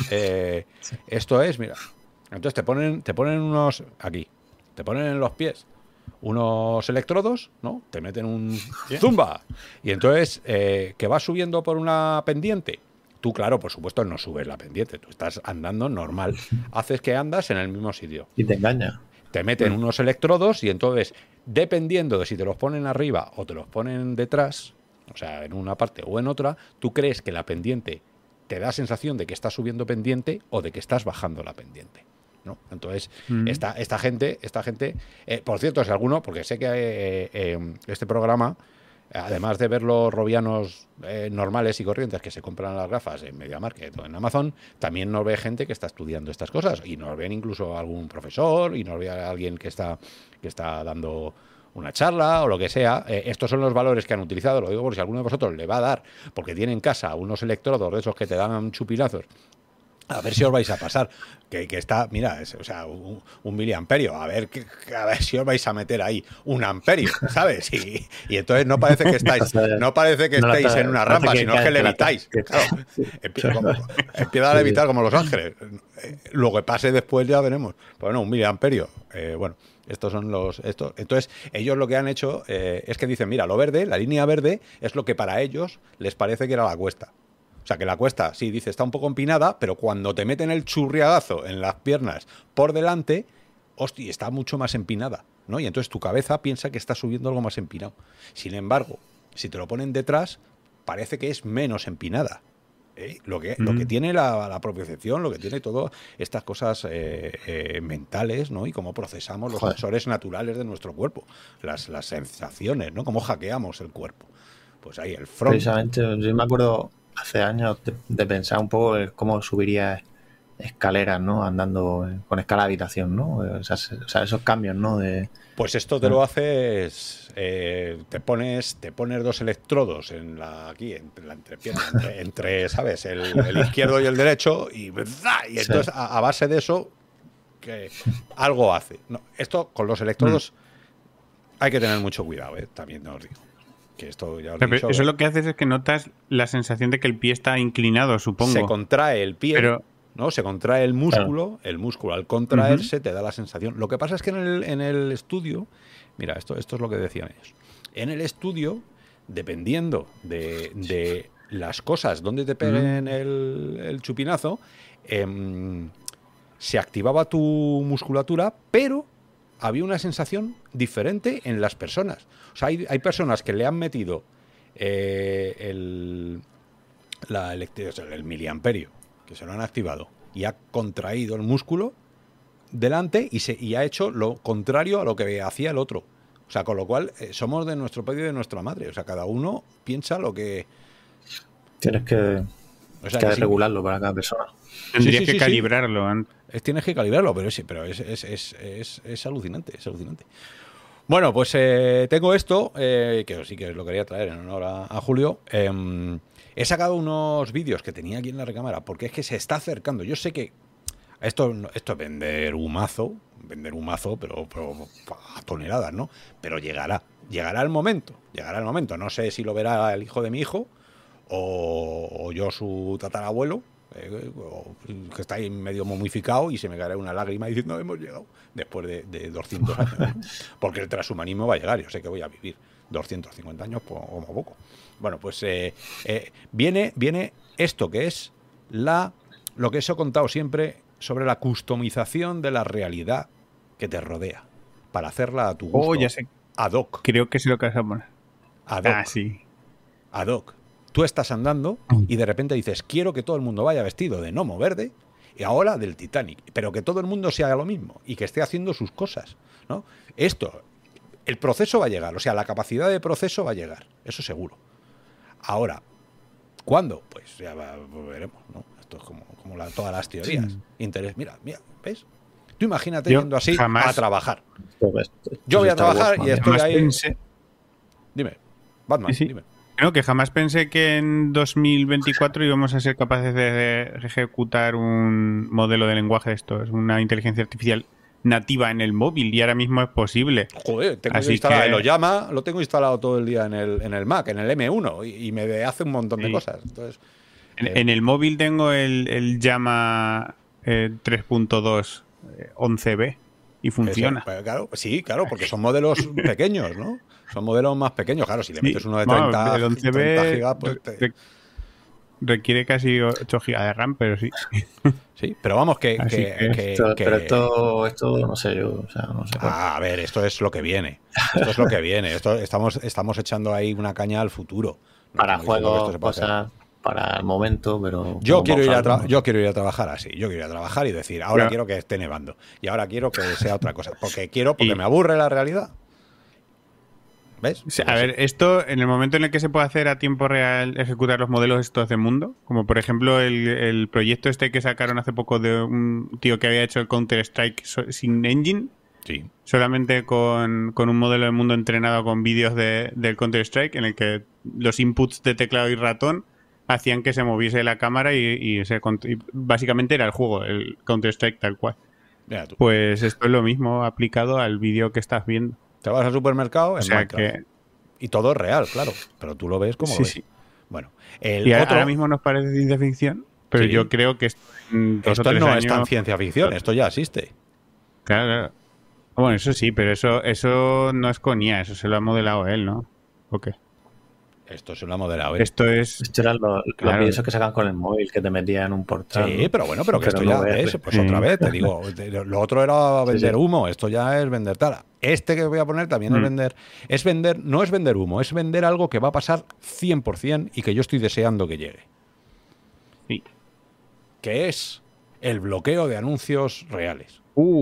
mira. Entonces te ponen unos, aquí, te ponen en los pies unos electrodos, ¿no? Te meten un zumba. Y entonces, que vas subiendo por una pendiente. Tú, claro, por supuesto, no subes la pendiente. Tú estás andando normal. Haces que andas en el mismo sitio. Y te engaña. Te meten unos electrodos y entonces, dependiendo de si te los ponen arriba o te los ponen detrás, o sea, en una parte o en otra, tú crees que la pendiente te da sensación de que estás subiendo pendiente o de que estás bajando la pendiente, ¿no? Entonces, esta gente, por cierto, si alguno, porque sé que este programa, además de ver los robianos normales y corrientes que se compran las gafas en MediaMarkt o en Amazon, también nos ve gente que está estudiando estas cosas y nos ven incluso algún profesor y nos ve a alguien que está dando una charla o lo que sea. Estos son los valores que han utilizado, lo digo por si alguno de vosotros le va a dar, porque tiene en casa unos electrodos de esos que te dan chupinazos. A ver si os vais a pasar, que está, mira, o sea, un miliamperio, a ver si os vais a meter ahí un amperio, ¿sabes? Y entonces no parece que estéis en una rampa, sino que levitáis. Claro, empieza a levitar como Los Ángeles. Lo que pase después ya veremos. Bueno, un miliamperio, bueno. Estos son entonces, ellos lo que han hecho es que dicen, mira, lo verde, la línea verde, es lo que para ellos les parece que era la cuesta. O sea, que la cuesta, sí, dice, está un poco empinada, pero cuando te meten el churriagazo en las piernas por delante, hostia, está mucho más empinada, ¿no? Y entonces tu cabeza piensa que está subiendo algo más empinado. Sin embargo, si te lo ponen detrás, parece que es menos empinada. Lo que tiene la propiocepción, lo que tiene todas estas cosas mentales, ¿no? Y cómo procesamos los sensores naturales de nuestro cuerpo, las sensaciones, ¿no? Cómo hackeamos el cuerpo. Pues ahí el front. Precisamente, yo me acuerdo hace años de pensar un poco cómo subiría escaleras, ¿no? Andando con escala de habitación, ¿no? O sea, esos cambios, ¿no? Pues esto te lo haces, te pones dos electrodos aquí en la entrepierna, entre ¿sabes? El izquierdo y el derecho y entonces a base de eso que algo hace. No, esto con los electrodos hay que tener mucho cuidado, también os digo. Que esto ya os he dicho, eso lo que haces es que notas la sensación de que el pie está inclinado, supongo. Se contrae el pie, ¿no? Se contrae el músculo. Claro. El músculo al contraerse te da la sensación. Lo que pasa es que en el estudio, mira, esto es lo que decían ellos. En el estudio, dependiendo de las cosas donde te peguen el chupinazo, se activaba tu musculatura, pero había una sensación diferente en las personas. O sea, hay personas que le han metido el miliamperio, que se lo han activado, y ha contraído el músculo delante y ha hecho lo contrario a lo que hacía el otro. O sea, con lo cual somos de nuestro padre y de nuestra madre. O sea, cada uno piensa lo que... Tienes que, regularlo para cada persona. Tendrías que calibrarlo. Tienes que calibrarlo, pero es alucinante, es alucinante. Bueno, pues tengo esto, que sí que lo quería traer en honor a Julio. He sacado unos vídeos que tenía aquí en la recámara, porque es que se está acercando. Yo sé que esto es vender humazo, pero a toneladas, ¿no? Pero llegará el momento. No sé si lo verá el hijo de mi hijo o yo, su tatarabuelo, que está ahí medio momificado, y se me caerá una lágrima diciendo hemos llegado después de 200 años, ¿no? Porque el transhumanismo va a llegar. Yo sé que voy a vivir 250 años como poco. Bueno, pues viene esto que es lo que os he contado siempre sobre la customización de la realidad que te rodea para hacerla a tu gusto. Oh, ya sé. Ad hoc. Creo que se lo que vas a poner. Ad hoc. Ah, sí. Ad hoc. Tú estás andando y de repente dices, quiero que todo el mundo vaya vestido de gnomo verde y ahora del Titanic, pero que todo el mundo se haga lo mismo y que esté haciendo sus cosas, ¿no? El proceso va a llegar, o sea, la capacidad de proceso va a llegar, eso seguro. Ahora, ¿cuándo? Pues ya veremos, ¿no? Esto es como todas las teorías. Sí. Mira, ¿ves? Tú imagínate yendo así a trabajar. Yo voy a trabajar y estoy ahí... Dime, Batman, dime. Creo que jamás pensé que en 2024 íbamos a ser capaces de ejecutar un modelo de lenguaje de esto. Es una inteligencia artificial nativa en el móvil y ahora mismo es posible. Joder, tengo instalado el Oyama, lo tengo instalado todo el día en el Mac, en el M1, y me hace un montón de cosas. Entonces, en el móvil tengo el Llama 3.2 11B y funciona. Pues claro, porque son modelos pequeños, ¿no? Son modelos más pequeños. Claro, si le metes uno de 30, el 11B 30 gigas, pues requiere casi 8 GB de RAM, pero sí. Sí, pero vamos pero esto no sé yo, o sea, no sé. A ver, esto es lo que viene. Estamos echando ahí una caña al futuro. Para juegos, cosas para el momento, pero... Yo quiero ir a trabajar así. Yo quiero ir a trabajar y decir, ahora quiero que esté nevando. Y ahora quiero que sea otra cosa. Porque me aburre la realidad. ¿Ves? A ver, esto, en el momento en el que se puede hacer a tiempo real, ejecutar los modelos estos de mundo, como por ejemplo el proyecto este que sacaron hace poco de un tío que había hecho el Counter-Strike sin engine, sí, solamente con un modelo de mundo entrenado con vídeos del Counter-Strike, en el que los inputs de teclado y ratón hacían que se moviese la cámara y básicamente era el juego, el Counter-Strike tal cual. Pues esto es lo mismo aplicado al vídeo que estás viendo. Te vas al supermercado en Minecraft. Y todo es real, claro. Pero tú lo ves como ves. Sí. Bueno, ahora mismo nos parece ciencia ficción, pero yo creo que esto no es tan ciencia ficción, esto ya existe. Claro. Bueno, eso sí, pero eso no es con IA, eso se lo ha modelado él, ¿no? ¿O qué? Esto se lo ha modelado él. Esto eran los vídeos que sacan con el móvil, que te metían en un portal. Sí, pero bueno, pero que esto ya es, pues otra vez, te digo, lo otro era vender humo, esto ya es vender tala. Este que voy a poner también es vender, no es vender humo, es vender algo que va a pasar 100% y que yo estoy deseando que llegue. Sí. Que es el bloqueo de anuncios reales.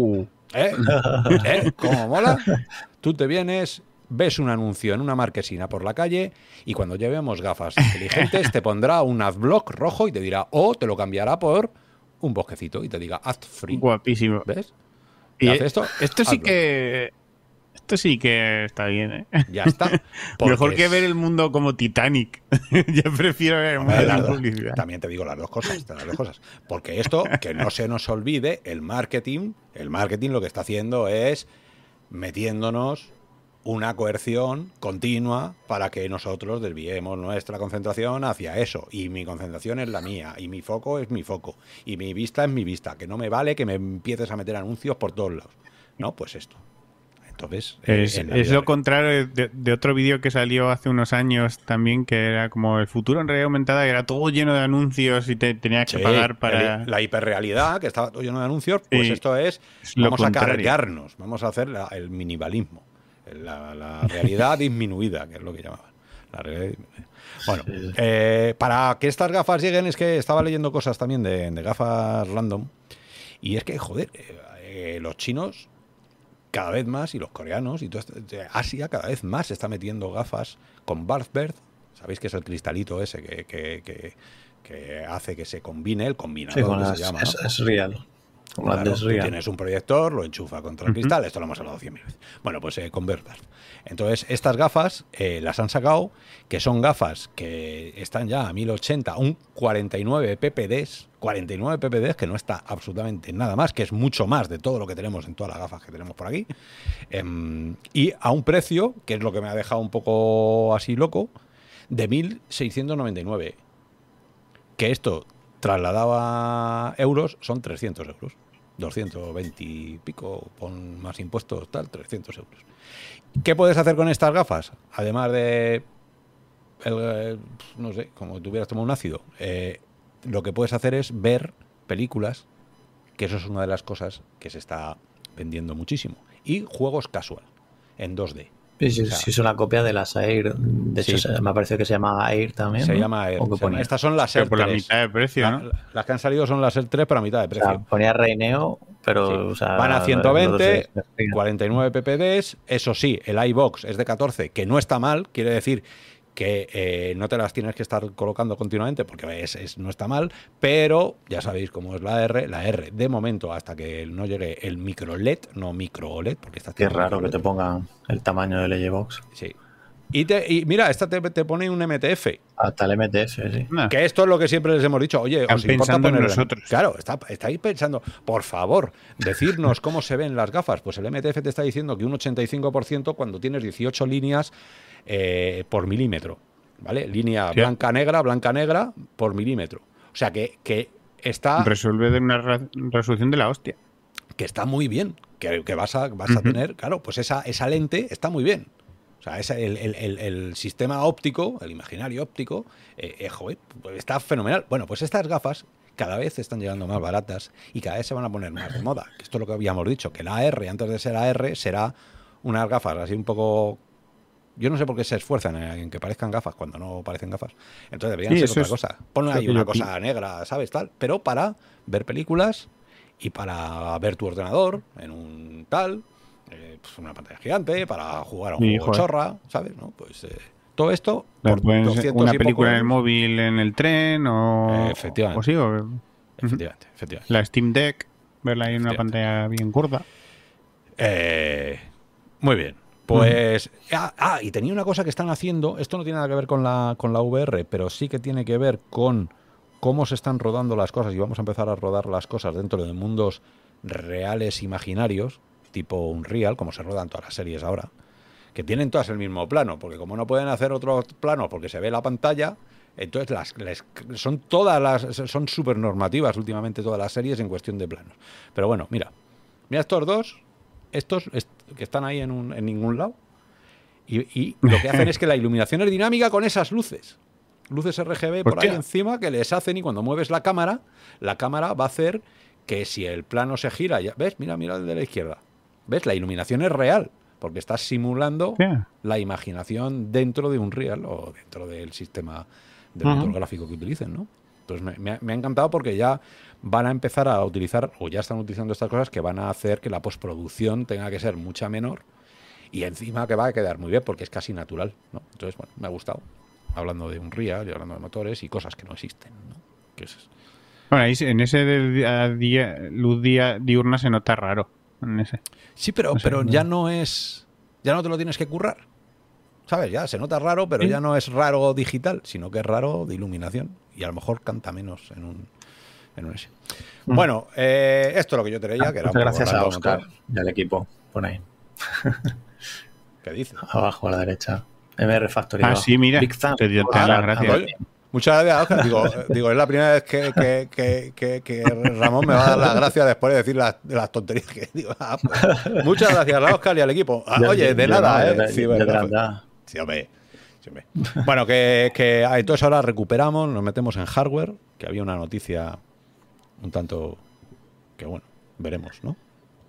¿Cómo mola? Tú te vienes, ves un anuncio en una marquesina por la calle y cuando llevemos gafas inteligentes te pondrá un adblock rojo y te dirá, te lo cambiará por un bosquecito y te diga ad free. Guapísimo. ¿Ves? ¿Y hace esto? Esto sí que está bien, ¿eh? Ya está. Mejor que ver el mundo como Titanic. Yo prefiero ver el mundo de la publicidad. También te digo las dos cosas. Porque esto, que no se nos olvide, el marketing lo que está haciendo es metiéndonos una coerción continua para que nosotros desviemos nuestra concentración hacia eso. Y mi concentración es la mía, y mi foco es mi foco, y mi vista es mi vista, que no me vale que me empieces a meter anuncios por todos lados. No, pues esto. Entonces, es lo contrario de otro vídeo que salió hace unos años también, que era como el futuro en realidad aumentada, que era todo lleno de anuncios y tenías que pagar para... La hiperrealidad, que estaba todo lleno de anuncios, pues esto es vamos a cargarnos, vamos a hacer el minimalismo. La realidad disminuida, que es lo que llamaban. Bueno, para que estas gafas lleguen, es que estaba leyendo cosas también de gafas random. Y es que, joder, los chinos cada vez más, y los coreanos, y todo Asia cada vez más se está metiendo gafas con Bathbird. Sabéis que es el cristalito ese que hace que se combine, el combinador que se llama, ¿no? Es real. Claro, tú tienes un proyector, lo enchufa contra el cristal, esto lo hemos hablado 100.000 veces. Bueno, pues con Bathbird. Entonces, estas gafas las han sacado, que son gafas que están ya a 1080, un 49 ppds, que no está absolutamente nada más, que es mucho más de todo lo que tenemos en todas las gafas que tenemos por aquí, y a un precio, que es lo que me ha dejado un poco así loco, de 1.699, que esto trasladado a euros son 300 euros. 220 y pico, pon más impuestos, tal, 300 euros. ¿Qué puedes hacer con estas gafas? Además de, no sé, como si tuvieras tomado un ácido, lo que puedes hacer es ver películas, que eso es una de las cosas que se está vendiendo muchísimo, y juegos casual, en 2D. Sí, es una copia de las Air. De hecho, me ha parecido que se llama Air también. Se llama Air. Estas son las Air 3. Por la mitad de precio, ¿no? Las que han salido son las Air 3, pero a mitad de precio. O sea, ponía Reineo, pero... O sea, van a 120, 49 ppds. Eso sí, el iBox es de 14, que no está mal. Quiere decir que no te las tienes que estar colocando continuamente, porque no está mal, pero ya sabéis cómo es la R. La R, de momento, hasta que no llegue el micro LED, no micro OLED, porque está... Qué raro que te pongan el tamaño del iBox. Sí. Y mira, esta te pone un MTF. Hasta el MTF, sí. Que esto es lo que siempre les hemos dicho. Oye, os importa poner nosotros. Claro, estáis pensando, por favor, decirnos cómo se ven las gafas. Pues el MTF te está diciendo que un 85% cuando tienes 18 líneas por milímetro, ¿vale? Línea blanca-negra por milímetro. O sea que está... Resuelve de una resolución de la hostia. Que está muy bien, que vas a tener, claro, pues esa lente está muy bien. O sea, el sistema óptico, el imaginario óptico, joder, pues está fenomenal. Bueno, pues estas gafas cada vez están llegando más baratas y cada vez se van a poner más de moda. Esto es lo que habíamos dicho, que la AR, antes de ser AR, será unas gafas así un poco... Yo no sé por qué se esfuerzan en que parezcan gafas cuando no parecen gafas. Entonces deberían ser otra cosa. Ponle ahí una cosa negra, ¿sabes? Tal, pero para ver películas y para ver tu ordenador en un tal... pues una pantalla gigante para jugar a un juego chorra, ¿sabes? ¿No? Pues todo esto por 200 una película en el móvil, en el tren o... Efectivamente. Efectivamente. La Steam Deck, verla ahí en una pantalla bien gorda. Muy bien. Pues... y tenía una cosa que están haciendo, esto no tiene nada que ver con la VR, pero sí que tiene que ver con cómo se están rodando las cosas, y vamos a empezar a rodar las cosas dentro de mundos reales imaginarios, tipo Unreal, como se rodan todas las series ahora, que tienen todas el mismo plano, porque como no pueden hacer otro plano porque se ve la pantalla, entonces son súper normativas últimamente todas las series en cuestión de planos. Pero bueno, mira estos dos, que están ahí en ningún lado, y lo que hacen es que la iluminación es dinámica con esas luces RGB por ahí encima que les hacen, y cuando mueves la cámara va a hacer que si el plano se gira, ¿ves? Mira el de la izquierda. ¿Ves? La iluminación es real, porque estás simulando la imaginación dentro de Unreal o dentro del sistema del motor gráfico que utilicen, ¿no? Entonces me ha encantado, porque ya van a empezar a utilizar, o ya están utilizando estas cosas que van a hacer que la postproducción tenga que ser mucha menor, y encima que va a quedar muy bien porque es casi natural, ¿no? Entonces, bueno, me ha gustado. Hablando de Unreal y hablando de motores y cosas que no existen, ¿no? Que es... Bueno, ahí en ese de luz diurna se nota raro. En ese. Sí, pero ya no es... Ya no te lo tienes que currar. ¿Sabes? Ya se nota raro, pero ya no es raro digital, sino que es raro de iluminación. Y a lo mejor canta menos en un ese. Bueno, esto es lo que yo te leía, que era... Gracias a Oscar y al equipo. Pon ahí. ¿Qué dices? Abajo a la derecha. MR Factory. Sí, mira. Te doy las gracias. Muchas gracias, Oscar. Digo, es la primera vez que Ramón me va a dar las gracias después de decir las tonterías que digo. Pues, muchas gracias a Oscar y al equipo. Oye, de nada, ¿eh? Sí, verdad. Sí, hombre. Bueno, que entonces ahora recuperamos, nos metemos en hardware, que había una noticia un tanto que, bueno, veremos, ¿no?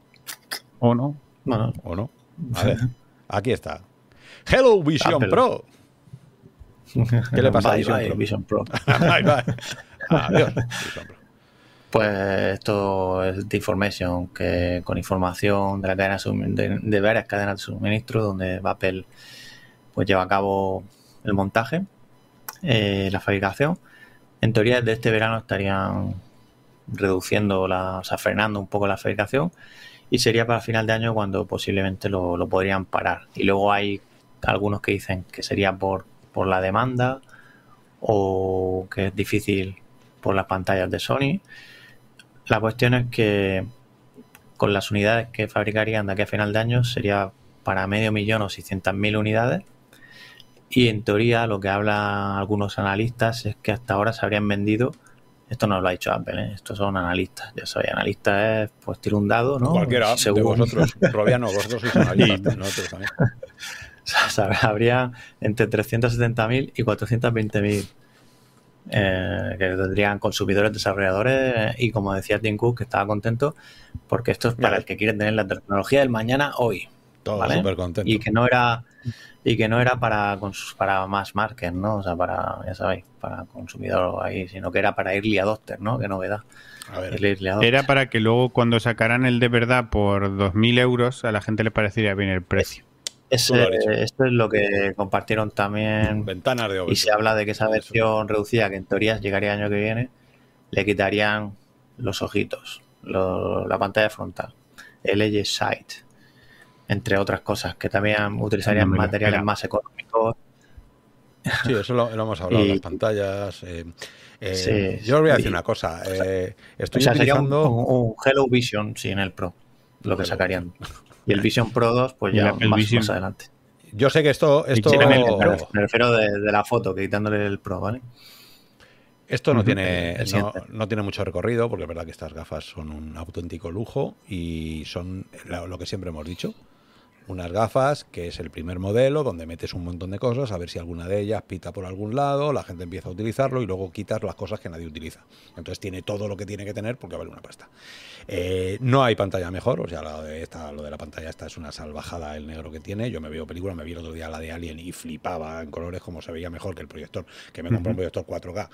O no. O no. A ver, aquí está. Hello Vision Pro. ¿Qué le pasa a Vision Pro? Bye, bye. Adiós, Vision Pro. Pues esto es de information, que con información de la cadena de varias cadenas de suministro, donde Apple pues lleva a cabo el montaje, la fabricación. En teoría desde este verano estarían reduciendo, frenando un poco la fabricación, y sería para final de año cuando posiblemente lo podrían parar. Y luego hay algunos que dicen que sería por la demanda, o que es difícil por las pantallas de Sony. La cuestión es que con las unidades que fabricarían de aquí a final de año sería para 500.000 o 600.000 unidades, y en teoría lo que hablan algunos analistas es que hasta ahora se habrían vendido, esto no lo ha dicho Apple, estos son analistas, ya sabéis, analistas es pues tira un dado, ¿no? Cualquiera de vosotros, Robiano, vosotros sois analistas, nosotros también. O sea, habría entre 370.000 y 420.000 que tendrían consumidores, desarrolladores, y como decía Tim Cook, que estaba contento porque esto es para el que quiere tener la tecnología del mañana hoy. Todo ¿vale? súper contento. Y que no era para mass market, ¿no? O sea, para, ya sabéis, para consumidor ahí, sino que era para early adopter, ¿no? Qué novedad. A ver, era para que luego cuando sacaran el de verdad por 2.000 euros a la gente le parecería bien el precio. Esto es lo que compartieron también. Ventanas de y se habla de que esa versión reducida, que en teoría llegaría el año que viene, le quitarían los ojitos, la pantalla frontal, el Edge Sight, entre otras cosas, que también utilizarían materiales más económicos. Sí, eso lo hemos hablado, las pantallas. Sí, yo os voy a decir una cosa. Estoy utilizando sería un Hello Vision sin el Pro, lo que sacarían. Y el Vision Pro 2, pues ya más adelante. Yo sé que esto me refiero de la foto, que quitándole el Pro, ¿vale? Esto no tiene mucho recorrido, porque es verdad que estas gafas son un auténtico lujo y son lo que siempre hemos dicho. Unas gafas que es el primer modelo, donde metes un montón de cosas, a ver si alguna de ellas pita por algún lado, la gente empieza a utilizarlo y luego quitas las cosas que nadie utiliza. Entonces tiene todo lo que tiene que tener porque vale una pasta. No hay pantalla mejor, o sea, lo de la pantalla esta es una salvajada el negro que tiene. Yo me veo películas, me vi el otro día la de Alien y flipaba en colores como se veía mejor que el proyector, que me compré un proyector 4K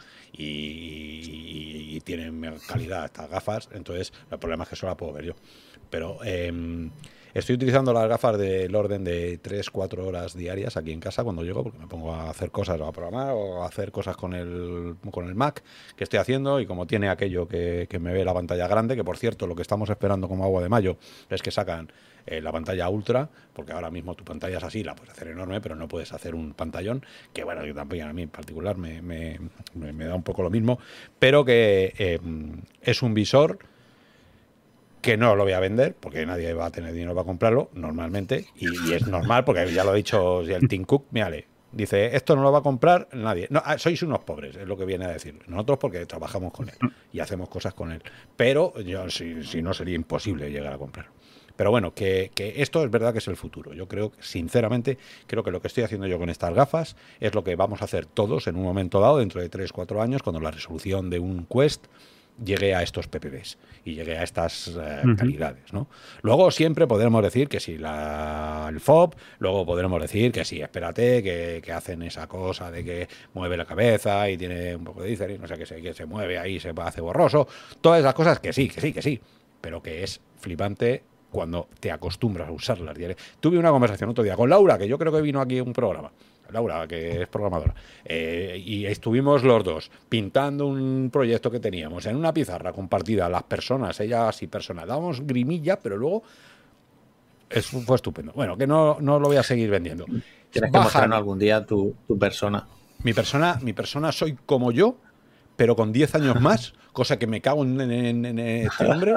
y tienen calidad estas gafas. Entonces el problema es que solo la puedo ver yo. Pero estoy utilizando las gafas del orden de 3-4 horas diarias aquí en casa cuando llego, porque me pongo a hacer cosas, o a programar, o a hacer cosas con el Mac que estoy haciendo, y como tiene aquello que me ve la pantalla grande, que por cierto lo que estamos esperando como agua de mayo es que sacan la pantalla ultra, porque ahora mismo tu pantalla es así, la puedes hacer enorme, pero no puedes hacer un pantallón, que bueno, yo también a mí en particular me da un poco lo mismo, pero que es un visor que no lo voy a vender porque nadie va a tener dinero para comprarlo normalmente, y es normal porque ya lo ha dicho el Tim Cook, mírale, dice, esto no lo va a comprar nadie, no, sois unos pobres, es lo que viene a decir, nosotros porque trabajamos con él y hacemos cosas con él, pero yo si no sería imposible llegar a comprar. Pero bueno, que esto es verdad que es el futuro. Yo creo, sinceramente, creo que lo que estoy haciendo yo con estas gafas es lo que vamos a hacer todos en un momento dado, dentro de 3-4 años, cuando la resolución de un Quest llegue a estos PPBs y llegue a estas calidades, ¿no? Luego siempre podremos decir que si el FOB, luego podremos decir que sí, espérate, que hacen esa cosa de que mueve la cabeza y tiene un poco de dithering, no sé, que se mueve ahí, se hace borroso, todas esas cosas que sí, pero que es flipante cuando te acostumbras a usarlas. Tuve una conversación otro día con Laura, que yo creo que vino aquí a un programa, Laura, que es programadora, y estuvimos los dos pintando un proyecto que teníamos en una pizarra compartida, las personas, ella así personal, dábamos grimilla, pero luego fue estupendo. Bueno, que no lo voy a seguir vendiendo. Tienes que mostrarnos algún día tu persona. Mi persona soy como yo, pero con 10 años más, cosa que me cago en este hombre,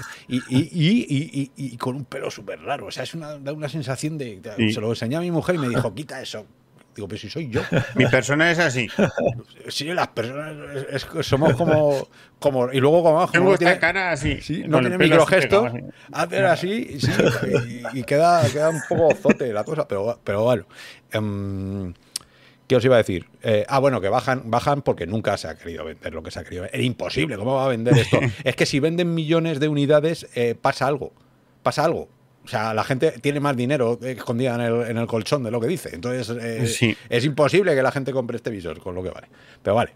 y con un pelo súper raro. O sea, da una sensación de... Se lo enseñé a mi mujer y me dijo, quita eso. Digo, pero si soy yo. Mi persona es así. Sí, las personas somos como y luego como abajo tengo esta cara así. Sí, no tiene microgestos. Hacer así, sí, y queda un poco zote la cosa, pero bueno. ¿Qué os iba a decir? Bueno, que bajan porque nunca se ha querido vender lo que se ha querido vender. Era imposible, ¿cómo va a vender esto? Es que si venden millones de unidades, pasa algo. O sea, la gente tiene más dinero escondida en el colchón de lo que dice. Entonces, es imposible que la gente compre este visor con lo que vale. Pero vale.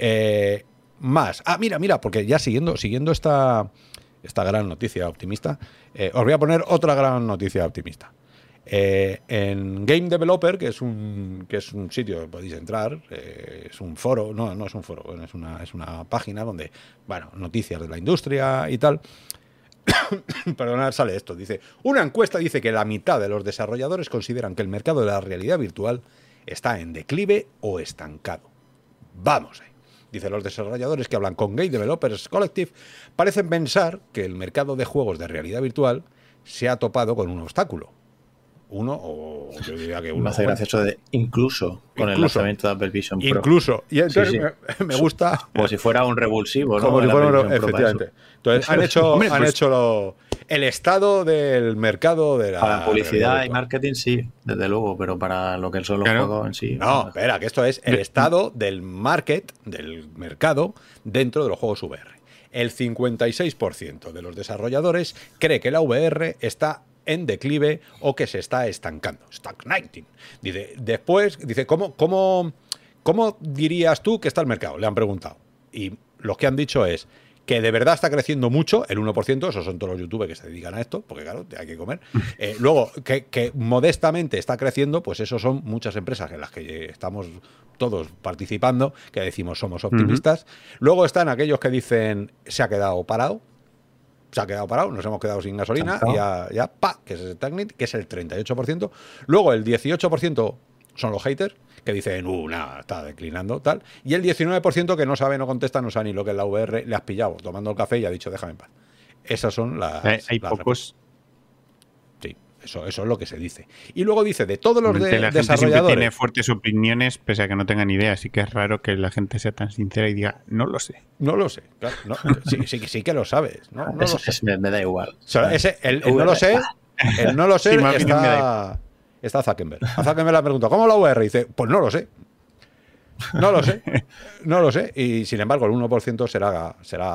Más. Mira, porque ya siguiendo esta gran noticia optimista, os voy a poner otra gran noticia optimista. En Game Developer, que es un sitio donde podéis entrar, es un foro, no es un foro, es una página donde, noticias de la industria y tal. Perdonad, sale esto. Dice, una encuesta dice que la mitad de los desarrolladores consideran que el mercado de la realidad virtual está en declive o estancado. Vamos ahí. Dice, los desarrolladores que hablan con Game Developers Collective parecen pensar que el mercado de juegos de realidad virtual se ha topado con un obstáculo. Yo diría que uno. Me hace gracioso de incluso con el lanzamiento de Apple Vision Pro. Incluso. Y entonces me gusta. Como si fuera un revulsivo, ¿no? Como si fuera efectivamente. Entonces han hecho el estado del mercado de la. Para publicidad y marketing, sí, desde luego, pero para lo que son los juegos en sí. No, espera, que esto es el estado del mercado dentro de los juegos VR. El 56% de los desarrolladores cree que la VR está en declive o que se está estancando. Stagnating. Dice, ¿cómo dirías tú que está el mercado? Le han preguntado. Y lo que han dicho es que de verdad está creciendo mucho, el 1%, esos son todos los youtubers que se dedican a esto, porque claro, hay que comer. Luego, que modestamente está creciendo, pues esos son muchas empresas en las que estamos todos participando, que decimos somos optimistas. Luego están aquellos que dicen se ha quedado parado, nos hemos quedado sin gasolina, y que es Stagnant, que es el 38%. Luego el 18% son los haters, que dicen, nada, está declinando, tal. Y el 19% que no sabe, no contesta, no sabe ni lo que es la VR, le has pillado tomando el café y ha dicho, déjame en paz. Esas son las... Hay pocos... Sí, eso es lo que se dice. Y luego dice, de todos los la gente desarrolladores... siempre tiene fuertes opiniones, pese a que no tengan ni idea, así que es raro que la gente sea tan sincera y diga, no lo sé. No lo sé, claro, sí que lo sabes. No lo sé. Me da igual. O sea, el no lo sé, sí, está Zuckerberg. A Zuckerberg le ha preguntado, ¿cómo la VR? Y dice, pues no lo sé. No lo sé. Y sin embargo, el 1% será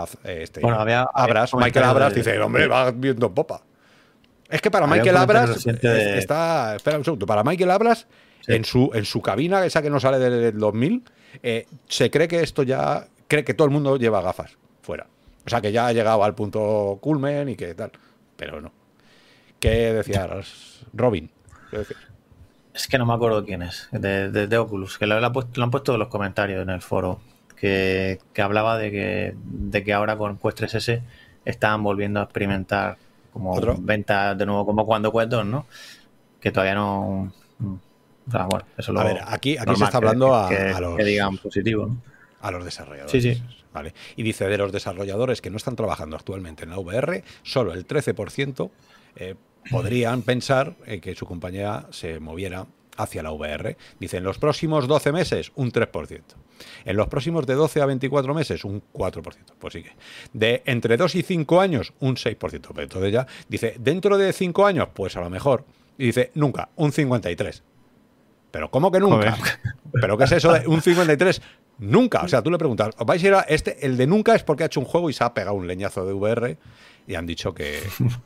Abras. Michael Abras dice, hombre, va viendo popa. Es que para Michael Abras está... Espera un segundo. Para Michael Abras, sí, en su cabina, esa que no sale del 2000, se cree que esto ya... Cree que todo el mundo lleva gafas fuera. O sea, que ya ha llegado al punto culmen y que tal. Pero no. ¿Qué decías, Robin? ¿Qué decías? Es que no me acuerdo quién es, de Oculus, que lo han puesto en los comentarios en el foro, que hablaba de que ahora con Quest 3S estaban volviendo a experimentar como ventas de nuevo, como cuando Quest 2, ¿no? Que todavía no... O sea, bueno, eso lo... A ver, aquí se está hablando a los... Que digan positivo, ¿no? A los desarrolladores. Sí. Vale. Y dice, de los desarrolladores que no están trabajando actualmente en la VR, solo el 13% podrían pensar que su compañía se moviera hacia la VR. Dice, en los próximos 12 meses, un 3%. En los próximos de 12 a 24 meses, un 4%. Pues sí que. De entre 2 y 5 años, un 6%. Pero entonces ya, dice, dentro de 5 años, pues a lo mejor. Y dice, nunca, un 53%. ¿Pero cómo que nunca? Joder. ¿Pero qué es eso de un 53%? Nunca. O sea, tú le preguntas, ¿os vais a ir a el de nunca es porque ha hecho un juego y se ha pegado un leñazo de VR y han dicho que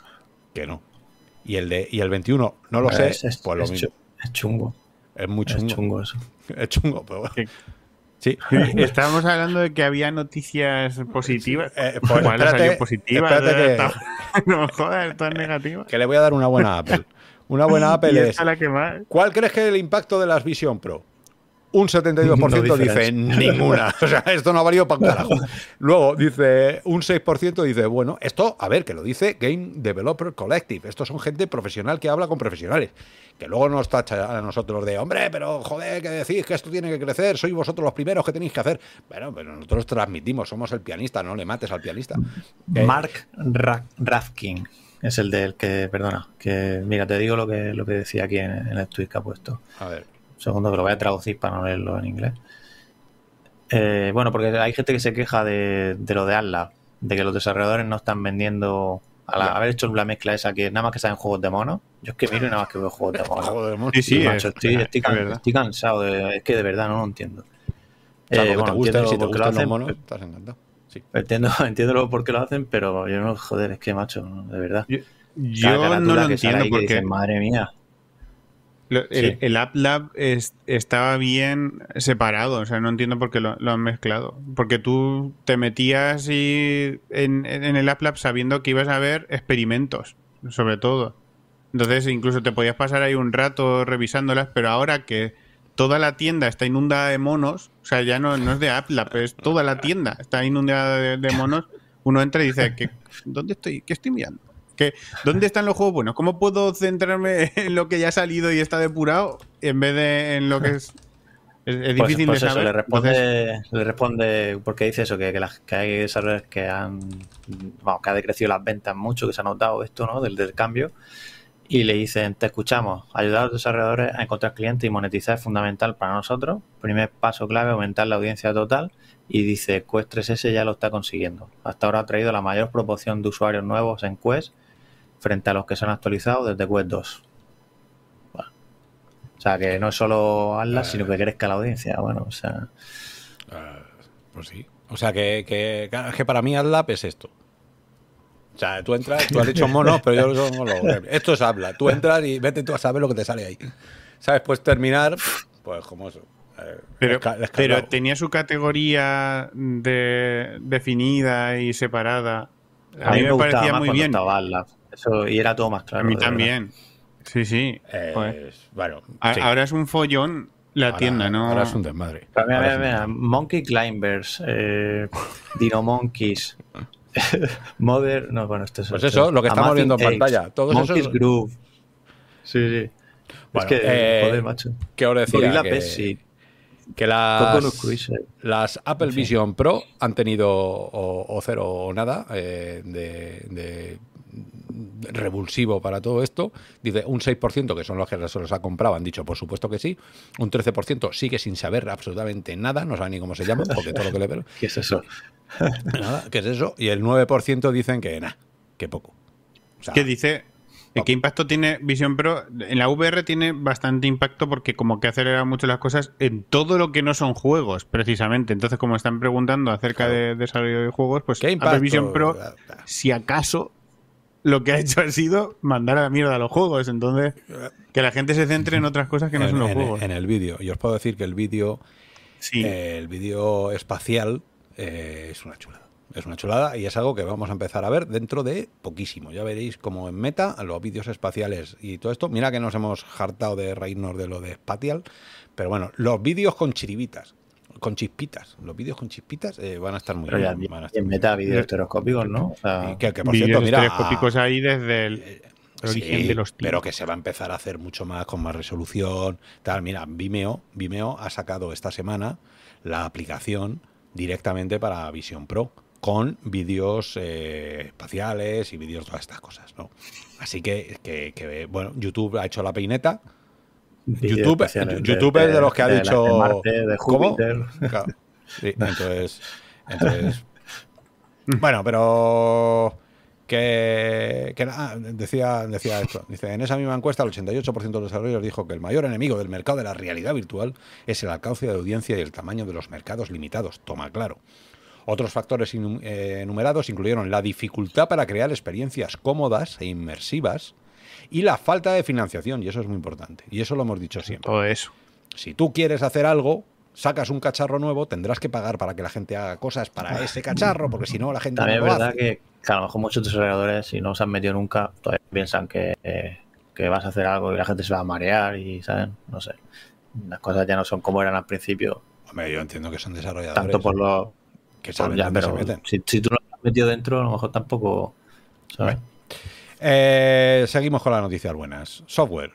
no. Y el 21, no lo sé, pues lo mismo. Es chungo. Es muy chungo. Es chungo eso. Es chungo, pero bueno. Sí. Estábamos hablando de que había noticias positivas. Pues ¿Cuál salió positiva? Espérate no, joder, todas negativas. Que le voy a dar una buena Apple. Una buena Apple es... La que más. ¿Cuál crees que es el impacto de las Vision Pro? Un 72% dice ninguna. O sea, esto no ha valido para un carajo. Luego dice un 6% dice, bueno, esto, a ver, que lo dice Game Developer Collective. Estos son gente profesional que habla con profesionales. Que luego nos tacha a nosotros de, hombre, pero joder, que decís que esto tiene que crecer, sois vosotros los primeros que tenéis que hacer. Bueno, pero nosotros transmitimos, somos el pianista, no le mates al pianista. Mark Rafkin es el del que, perdona, que mira, te digo lo que decía aquí en el tweet que ha puesto. A ver. Un segundo que lo voy a traducir para no leerlo en inglés. Bueno, porque hay gente que se queja de lo de Atlas, de que los desarrolladores no están vendiendo, haber hecho la mezcla esa que nada más que saben juegos de monos. Yo es que miro y nada más que veo juegos de monos. Sí, macho, estoy cansado, es que de verdad no lo entiendo. Bueno, si te gustan los monos, estás encantado. Sí. Entiendo por qué lo hacen, pero yo no, joder, es que macho, de verdad. Yo no lo entiendo porque dicen, madre mía. El App Lab estaba bien separado, o sea, no entiendo por qué lo han mezclado. Porque tú te metías en el App Lab sabiendo que ibas a ver experimentos, sobre todo. Entonces incluso te podías pasar ahí un rato revisándolas, pero ahora que toda la tienda está inundada de monos, o sea, ya no es de App Lab, es toda la tienda está inundada de monos, uno entra y dice, ¿dónde estoy? ¿Qué estoy mirando? ¿Dónde están los juegos buenos? ¿Cómo puedo centrarme en lo que ya ha salido y está depurado en vez de en lo que es difícil pues de eso, saber? Le responde porque dice eso, que hay desarrolladores que ha decrecido las ventas mucho, que se ha notado esto, ¿no? Del cambio. Y le dicen, te escuchamos, ayudar a los desarrolladores a encontrar clientes y monetizar es fundamental para nosotros. Primer paso clave, aumentar la audiencia total. Y dice, Quest 3S ya lo está consiguiendo. Hasta ahora ha traído la mayor proporción de usuarios nuevos en Quest frente a los que se han actualizado desde Quest 2. Bueno. O sea, que no es solo Atlas, sino que crezca la audiencia. Bueno, o sea... pues sí. O sea, que para mí Atlas es esto. O sea, tú entras, tú has dicho monos, pero yo no lo... Esto es Atlas. Tú entras y vete tú a saber lo que te sale ahí. ¿Sabes? Pues terminar, pues como eso. Pero tenía su categoría definida y separada. A mí me parecía muy bien. Eso, y era todo más claro. A mí también. Sí. Bueno, sí. Ahora es un follón la tienda, ¿no? Ahora es un desmadre. Mira, Monkey Climbers, Dino Monkeys, Modern... No, bueno, esto es... Pues eso, lo que estamos viendo en pantalla. Todos Monkeys esos... Groove. Sí. Bueno, es que, joder, macho. ¿Qué os decía? Gorilla Pepsi. Que las Apple Vision Pro han tenido o cero o nada de revulsivo para todo esto. Dice un 6%, que son los que se los ha comprado, han dicho por supuesto que sí. Un 13% sigue sin saber absolutamente nada, no sabe ni cómo se llama, porque todo lo que le veo. ¿Qué es eso? Nada, ¿qué es eso? Y el 9% dicen que nada, que poco. O sea, ¿qué dice? ¿Qué impacto tiene Vision Pro? En la VR tiene bastante impacto porque como que acelera mucho las cosas en todo lo que no son juegos, precisamente. Entonces, como están preguntando acerca de desarrollo de juegos, pues Apple Vision Pro, si acaso, lo que ha hecho ha sido mandar a la mierda a los juegos. Entonces, que la gente se centre en otras cosas que no son los juegos. En el vídeo. Y os puedo decir que el vídeo espacial es una chulada. Es una chulada y es algo que vamos a empezar a ver dentro de poquísimo. Ya veréis como en Meta, los vídeos espaciales y todo esto. Mira que nos hemos hartado de reírnos de lo de Spatial, pero bueno, los vídeos con chiribitas, con chispitas. Los vídeos con chispitas van a estar muy bien. En Meta, vídeos estereoscópicos, ¿no? O sea, que por cierto, mira, estereoscópicos ahí desde el origen de los pero que se va a empezar a hacer mucho más, con más resolución. Tal. Mira, Vimeo ha sacado esta semana la aplicación directamente para Vision Pro, con vídeos espaciales y vídeos todas estas cosas, ¿no? Así que bueno, YouTube ha hecho la peineta. YouTube es de los que ha dicho de Marte, de Júpiter. ¿Cómo? Claro. Sí, entonces bueno, pero decía esto. Dice, en esa misma encuesta el 88% de los desarrolladores dijo que el mayor enemigo del mercado de la realidad virtual es el alcance de audiencia y el tamaño de los mercados limitados. Toma claro. Otros factores enumerados incluyeron la dificultad para crear experiencias cómodas e inmersivas y la falta de financiación, y eso es muy importante. Y eso lo hemos dicho siempre. Todo eso. Si tú quieres hacer algo, sacas un cacharro nuevo, tendrás que pagar para que la gente haga cosas para ese cacharro, porque si no la gente también no lo hace. También es verdad que a lo mejor muchos desarrolladores, si no se han metido nunca, todavía piensan que vas a hacer algo y la gente se va a marear y, ¿saben? No sé. Las cosas ya no son como eran al principio. Hombre, yo entiendo que son desarrolladores. Tanto por los... que saben dónde se meten. Si tú no lo has metido dentro, a lo mejor tampoco, ¿sabes? Seguimos con las noticias buenas. Software.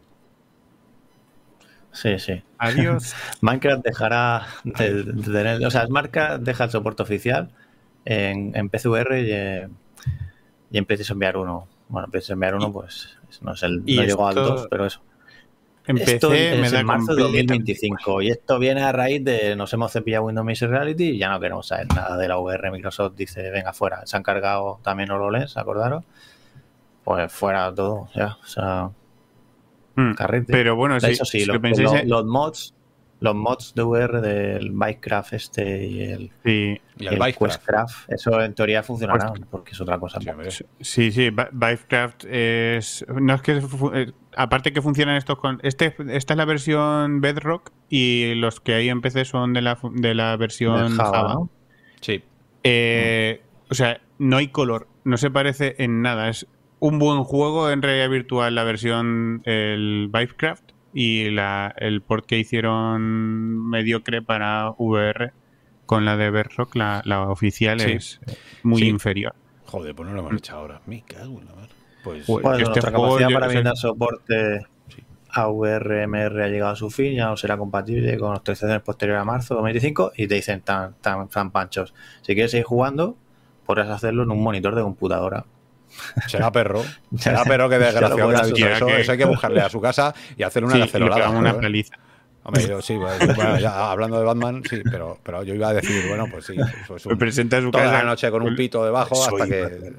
Sí. Adiós. Minecraft dejará de tener... O sea, Smartcard deja el soporte oficial en PCVR y en PlayStation VR 1. Bueno, PlayStation VR 1 pues no llegó al 2, pero eso. Esto es en marzo de 2025 y esto viene a raíz de nos hemos cepillado Windows Mixed Reality y ya no queremos saber nada de la VR. Microsoft dice, venga, fuera. Se han cargado también HoloLens, ¿acordaros? Pues fuera todo, ya, o sea, carrete. Pero bueno, eso sí, los los mods de VR del Bikecraft y el Questcraft, eso en teoría funcionará, porque es otra cosa. Sí, Bikecraft es... No es que... aparte que funcionan estos con... esta es la versión Bedrock y los que hay en PC son de la versión Java. ¿no? Sí. O sea, no hay color, no se parece en nada. Es un buen juego en realidad virtual la versión el Bikecraft y el port que hicieron mediocre para VR con la de Bedrock, la oficial, es muy inferior. Joder, pues no lo hemos hecho ahora. Me cago en la mar. Pues nuestra capacidad para brindar soporte a VR-MR ha llegado a su fin, ya no será compatible con las actualizaciones posteriores a marzo de 2025 y te dicen tan panchos. Si quieres seguir jugando, podrás hacerlo en un monitor de computadora. Será perro que desgraciado que ha dicho eso hay que buscarle a su casa y hacerle una cacerolada. Una paliza. Hombre, bueno, ya hablando de Batman, sí, pero yo iba a decir, bueno, pues sí, me presenta su toda casa la noche con un pito debajo hasta que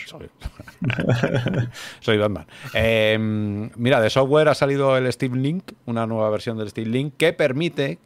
soy Batman. Mira, de software ha salido el Steam Link, una nueva versión del Steam Link que permite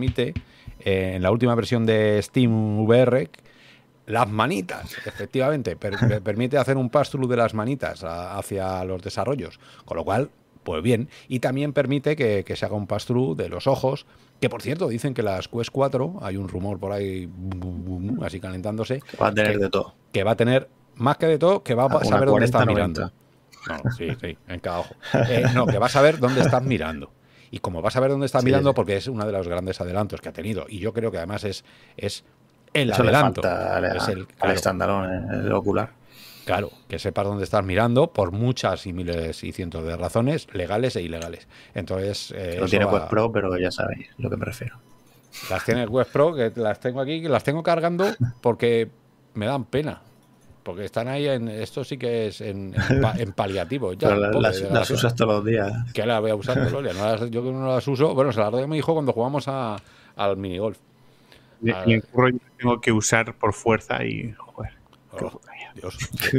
en la última versión de Steam VR las manitas, efectivamente, permite hacer un pass-through de las manitas hacia los desarrollos, con lo cual, pues bien, y también permite que se haga un pass-through de los ojos, que por cierto dicen que las Quest 4, hay un rumor por ahí así calentándose, va a tener de todo. Que va a tener, más que de todo, que va a saber dónde estás mirando. No, sí, en cada ojo. No, que va a saber dónde estás mirando. Y como vas a ver dónde estás mirando, porque es uno de los grandes adelantos que ha tenido, y yo creo que además es el eso adelanto. Es el estándar, el ocular. Claro, que sepas dónde estás mirando por muchas y miles y cientos de razones legales e ilegales. Entonces, no tiene Quest Pro, pero ya sabéis lo que me refiero. Las tiene el Quest Pro, que las tengo aquí, que las tengo cargando porque me dan pena. Porque están ahí esto sí que es en paliativo. Ya, pero las usas todos los días. Que las voy a usar todos los días. Yo que no las uso, bueno, se las doy a mi hijo cuando jugamos al minigolf. Y el curro yo tengo que usar por fuerza y joder. Dios.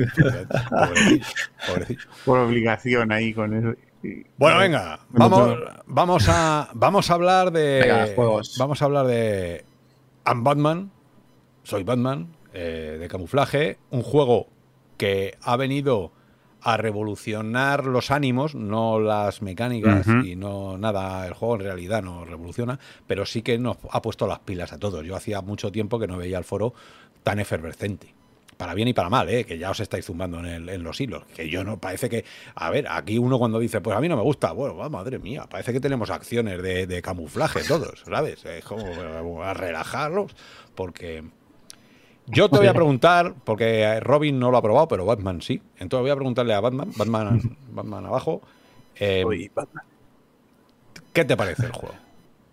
Pobrecito. Por obligación ahí con eso. Bueno, venga, vamos a hablar de juegos. Vamos a hablar de I'm Batman. Soy Batman, de camuflaje, un juego que ha venido a revolucionar los ánimos, no las mecánicas y no nada, el juego en realidad no revoluciona, pero sí que nos ha puesto las pilas a todos. Yo hacía mucho tiempo que no veía el foro tan efervescente. Para bien y para mal, que ya os estáis zumbando en los hilos. Que yo no, parece que... A ver, aquí uno cuando dice, pues a mí no me gusta, bueno, madre mía, parece que tenemos acciones de camuflaje todos, ¿sabes? Es como a relajarlos, porque... Yo te voy a preguntar, porque Robin no lo ha probado, pero Batman sí. Entonces voy a preguntarle a Batman abajo. Batman. ¿Qué te parece el juego?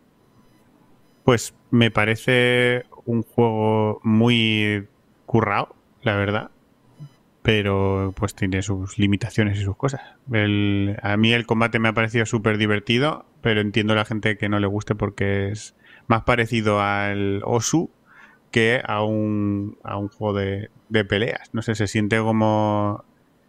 Pues me parece un juego muy currado, la verdad, pero pues tiene sus limitaciones y sus cosas. A mí el combate me ha parecido súper divertido, pero entiendo a la gente que no le guste porque es más parecido al Osu que a un juego de peleas. No sé, se siente como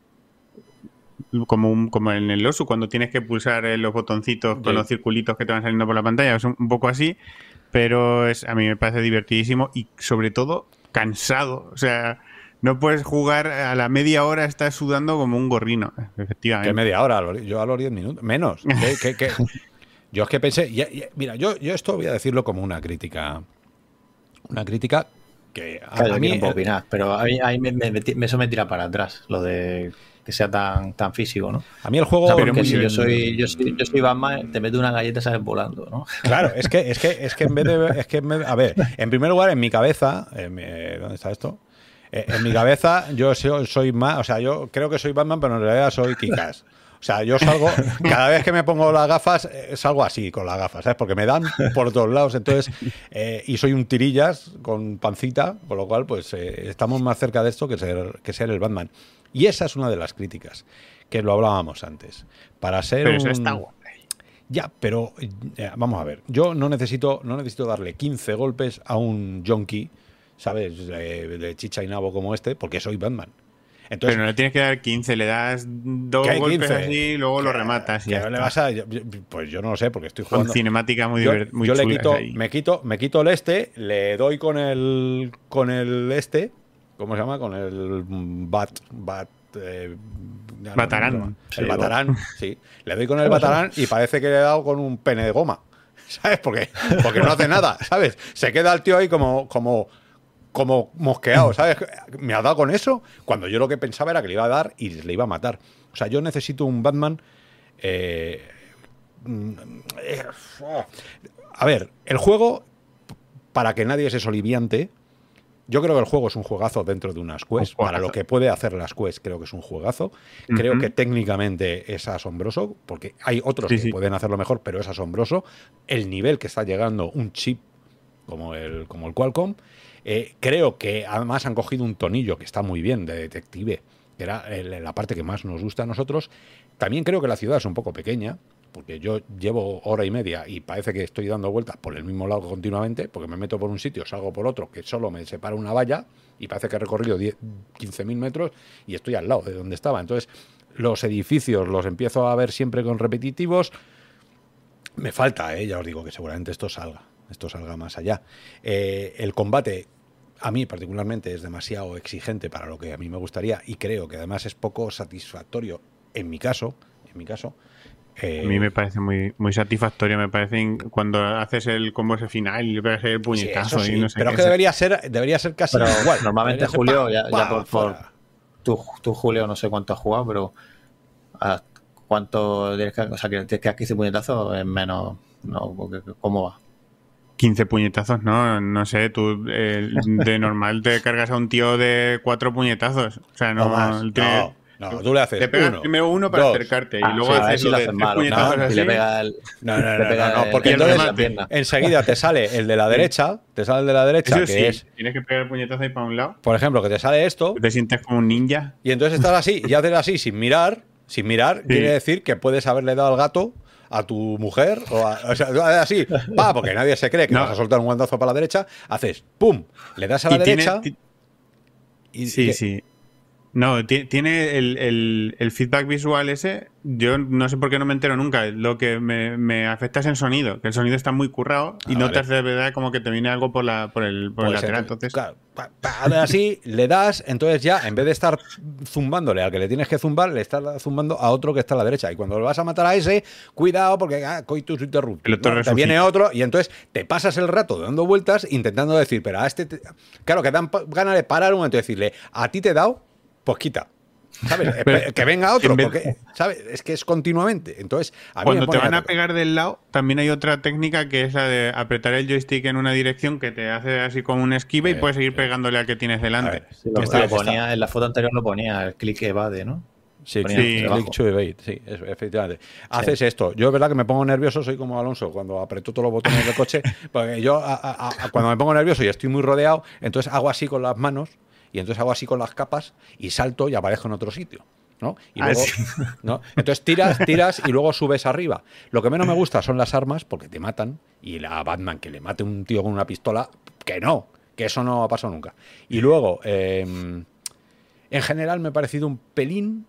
en el Osu, cuando tienes que pulsar los botoncitos con los circulitos que te van saliendo por la pantalla. Es un poco así, pero a mí me parece divertidísimo y sobre todo cansado. O sea, no puedes jugar a la media hora, estás sudando como un gorrino, efectivamente. ¿Qué media hora? Yo a los 10 minutos. Menos. ¿Qué? Yo es que pensé... mira, yo esto voy a decirlo como una crítica. Una crítica que a mí... No puedo opinar, pero a mí eso me tira para atrás, lo de que sea tan físico, ¿no? A mí el juego... O sea, porque si yo soy Batman, te meto una galleta y sales volando, ¿no? Claro, es que en vez de... A ver, en primer lugar, en mi cabeza... ¿dónde está esto? En mi cabeza yo soy más... O sea, yo creo que soy Batman, pero en realidad soy Kick-Ass. O sea, yo salgo, cada vez que me pongo las gafas, salgo así con las gafas, ¿sabes? Porque me dan por todos lados, entonces, y soy un tirillas con pancita, por lo cual, pues, estamos más cerca de esto que ser el Batman. Y esa es una de las críticas, que lo hablábamos antes. Para ser pero eso está guay. Ya, pero vamos a ver, yo no necesito darle 15 golpes a un junkie, ¿sabes? De chicha y nabo como este, porque soy Batman. Entonces, pero no le tienes que dar 15, le das 2 golpes 15? Así y luego lo rematas. Y le vas a, pues yo no lo sé, porque estoy jugando. Con cinemática muy divertida. Yo le quito el le doy con el ¿cómo se llama? Con el Batarán. El Batarán, sí. Le doy con el Batarán y parece que le he dado con un pene de goma. ¿Sabes? Porque no hace nada, ¿sabes? Se queda el tío ahí como mosqueado, ¿sabes? Me ha dado con eso cuando yo lo que pensaba era que le iba a dar y le iba a matar. O sea, yo necesito un Batman. A ver, el juego, para que nadie se soliviante, yo creo que el juego es un juegazo dentro de unas quests. Para lo que puede hacer las quests, creo que es un juegazo. Creo que técnicamente es asombroso, porque hay otros que pueden hacerlo mejor, pero es asombroso. El nivel que está llegando un chip como el Qualcomm. Creo que además han cogido un tonillo que está muy bien de detective, que era la parte que más nos gusta a nosotros. También creo que la ciudad es un poco pequeña, porque yo llevo hora y media y parece que estoy dando vueltas por el mismo lado continuamente, porque me meto por un sitio, salgo por otro, que solo me separa una valla y parece que he recorrido 15.000 metros y estoy al lado de donde estaba. Entonces, los edificios los empiezo a ver siempre con repetitivos. Me falta, ya os digo que seguramente esto salga más allá. El combate, a mí particularmente, es demasiado exigente para lo que a mí me gustaría y creo que además es poco satisfactorio en mi caso. A mí me parece muy, muy satisfactorio, me parece cuando haces el combo ese final y pegas el puñetazo. Sí, y no sé pero es que debería ser casi igual. Normalmente Julio, tú Julio no sé cuánto has jugado, pero ¿cuánto tienes que, o sea, que tienes que dar 15 puñetazos es menos? No, porque ¿cómo va? 15 puñetazos, no sé, tú de normal te cargas a un tío de 4 puñetazos. O sea, no, tú le haces te pegas primero uno para acercarte y luego haces lo de 3 puñetazos así. Y le pega el... No, porque entonces enseguida te sale el de la derecha, Eso que sí, es... Tienes que pegar el puñetazo ahí para un lado. Por ejemplo, que te sale esto... Te sientes como un ninja. Y entonces estás así, y haces así sin mirar, quiere decir que puedes haberle dado al gato a tu mujer, o sea, así, porque nadie se cree que vas a soltar un guantazo para la derecha, haces pum, le das a la derecha... Sí. No, tiene el feedback visual ese, yo no sé por qué no me entero nunca. Lo que me afecta es el sonido, que el sonido está muy currado y notas de verdad como que te viene algo por el lateral. Entonces, claro, así le das, entonces ya en vez de estar zumbándole al que le tienes que zumbar, le estás zumbando a otro que está a la derecha. Y cuando lo vas a matar a ese, cuidado porque coitus interruptus, ¿no? Te viene otro y entonces te pasas el rato dando vueltas intentando decir, pero a este... Claro, que dan ganas de parar un momento y decirle, a ti te he dado, pues quita, ¿sabes? Que venga otro, porque, ¿sabes? Es que es continuamente. Entonces, cuando te van a pegar del lado, también hay otra técnica que es la de apretar el joystick en una dirección que te hace así como un esquive y puedes seguir pegándole al que tienes delante. Ponía, en la foto anterior lo ponía, el click evade, ¿no? Sí, click to evade, sí, efectivamente. Haces esto. Yo es verdad que me pongo nervioso, soy como Alonso cuando apretó todos los botones del coche, porque yo cuando me pongo nervioso y estoy muy rodeado, entonces hago así con las manos. Y entonces hago así con las capas y salto y aparezco en otro sitio, ¿no? Y luego, ¿no? Entonces tiras y luego subes arriba. Lo que menos me gusta son las armas porque te matan. Y a Batman que le mate un tío con una pistola, que eso no ha pasado nunca. Y luego, en general me ha parecido un pelín,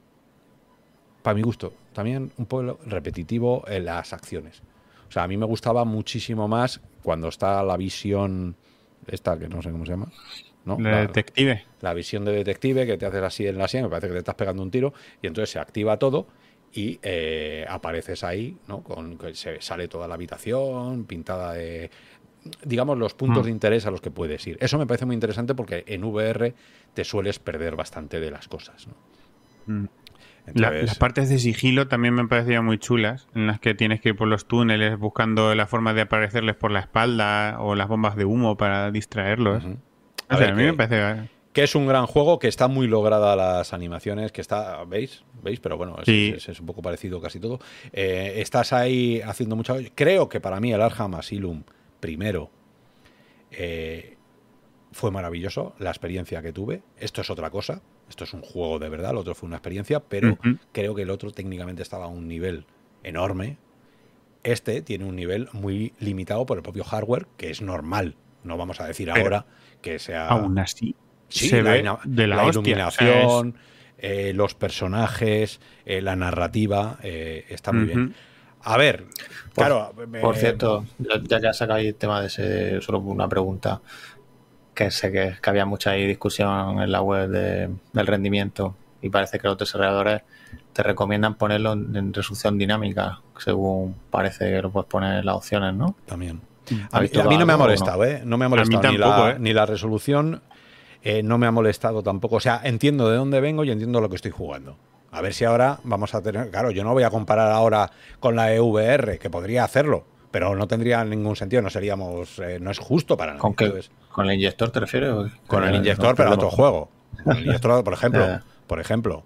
para mi gusto, también un poco repetitivo en las acciones. O sea, a mí me gustaba muchísimo más cuando está la visión esta, que no sé cómo se llama, ¿no? Detective. La visión de detective, que te haces así en la sien, me parece que te estás pegando un tiro, y entonces se activa todo y apareces ahí, ¿no? Que se sale toda la habitación pintada de, digamos, los puntos de interés a los que puedes ir. Eso me parece muy interesante porque en VR te sueles perder bastante de las cosas, ¿no? Entonces, las partes de sigilo también me parecían muy chulas, en las que tienes que ir por los túneles buscando la forma de aparecerles por la espalda o las bombas de humo para distraerlos. A mí me parece que es un gran juego, que está muy lograda las animaciones, que está, ¿veis? Pero bueno, es un poco parecido casi todo. Estás ahí haciendo mucho. Creo que para mí el Arkham Asylum primero fue maravilloso, la experiencia que tuve. Esto es otra cosa, esto es un juego de verdad, el otro fue una experiencia, pero creo que el otro técnicamente estaba a un nivel enorme. Este tiene un nivel muy limitado por el propio hardware, que es normal. No vamos a decir ahora que sea... Aún así, sí, se ve de la iluminación, los personajes, la narrativa, está muy bien. A ver, claro. Por cierto, ya sacáis el tema de ese, solo una pregunta, que sé que había mucha discusión en la web del rendimiento y parece que los desarrolladores te recomiendan ponerlo en resolución dinámica, según parece que lo puedes poner en las opciones, ¿no? También. A mí no me ha molestado, ¿eh? No me ha molestado tampoco, ni la resolución, no me ha molestado tampoco. O sea, entiendo de dónde vengo y entiendo lo que estoy jugando. A ver si ahora vamos a tener... Claro, yo no voy a comparar ahora con la EVR, que podría hacerlo, pero no tendría ningún sentido, no seríamos... no es justo para nadie. ¿Con el inyector te refieres? Con el inyector, pero a otro juego. Con el inyector, por ejemplo...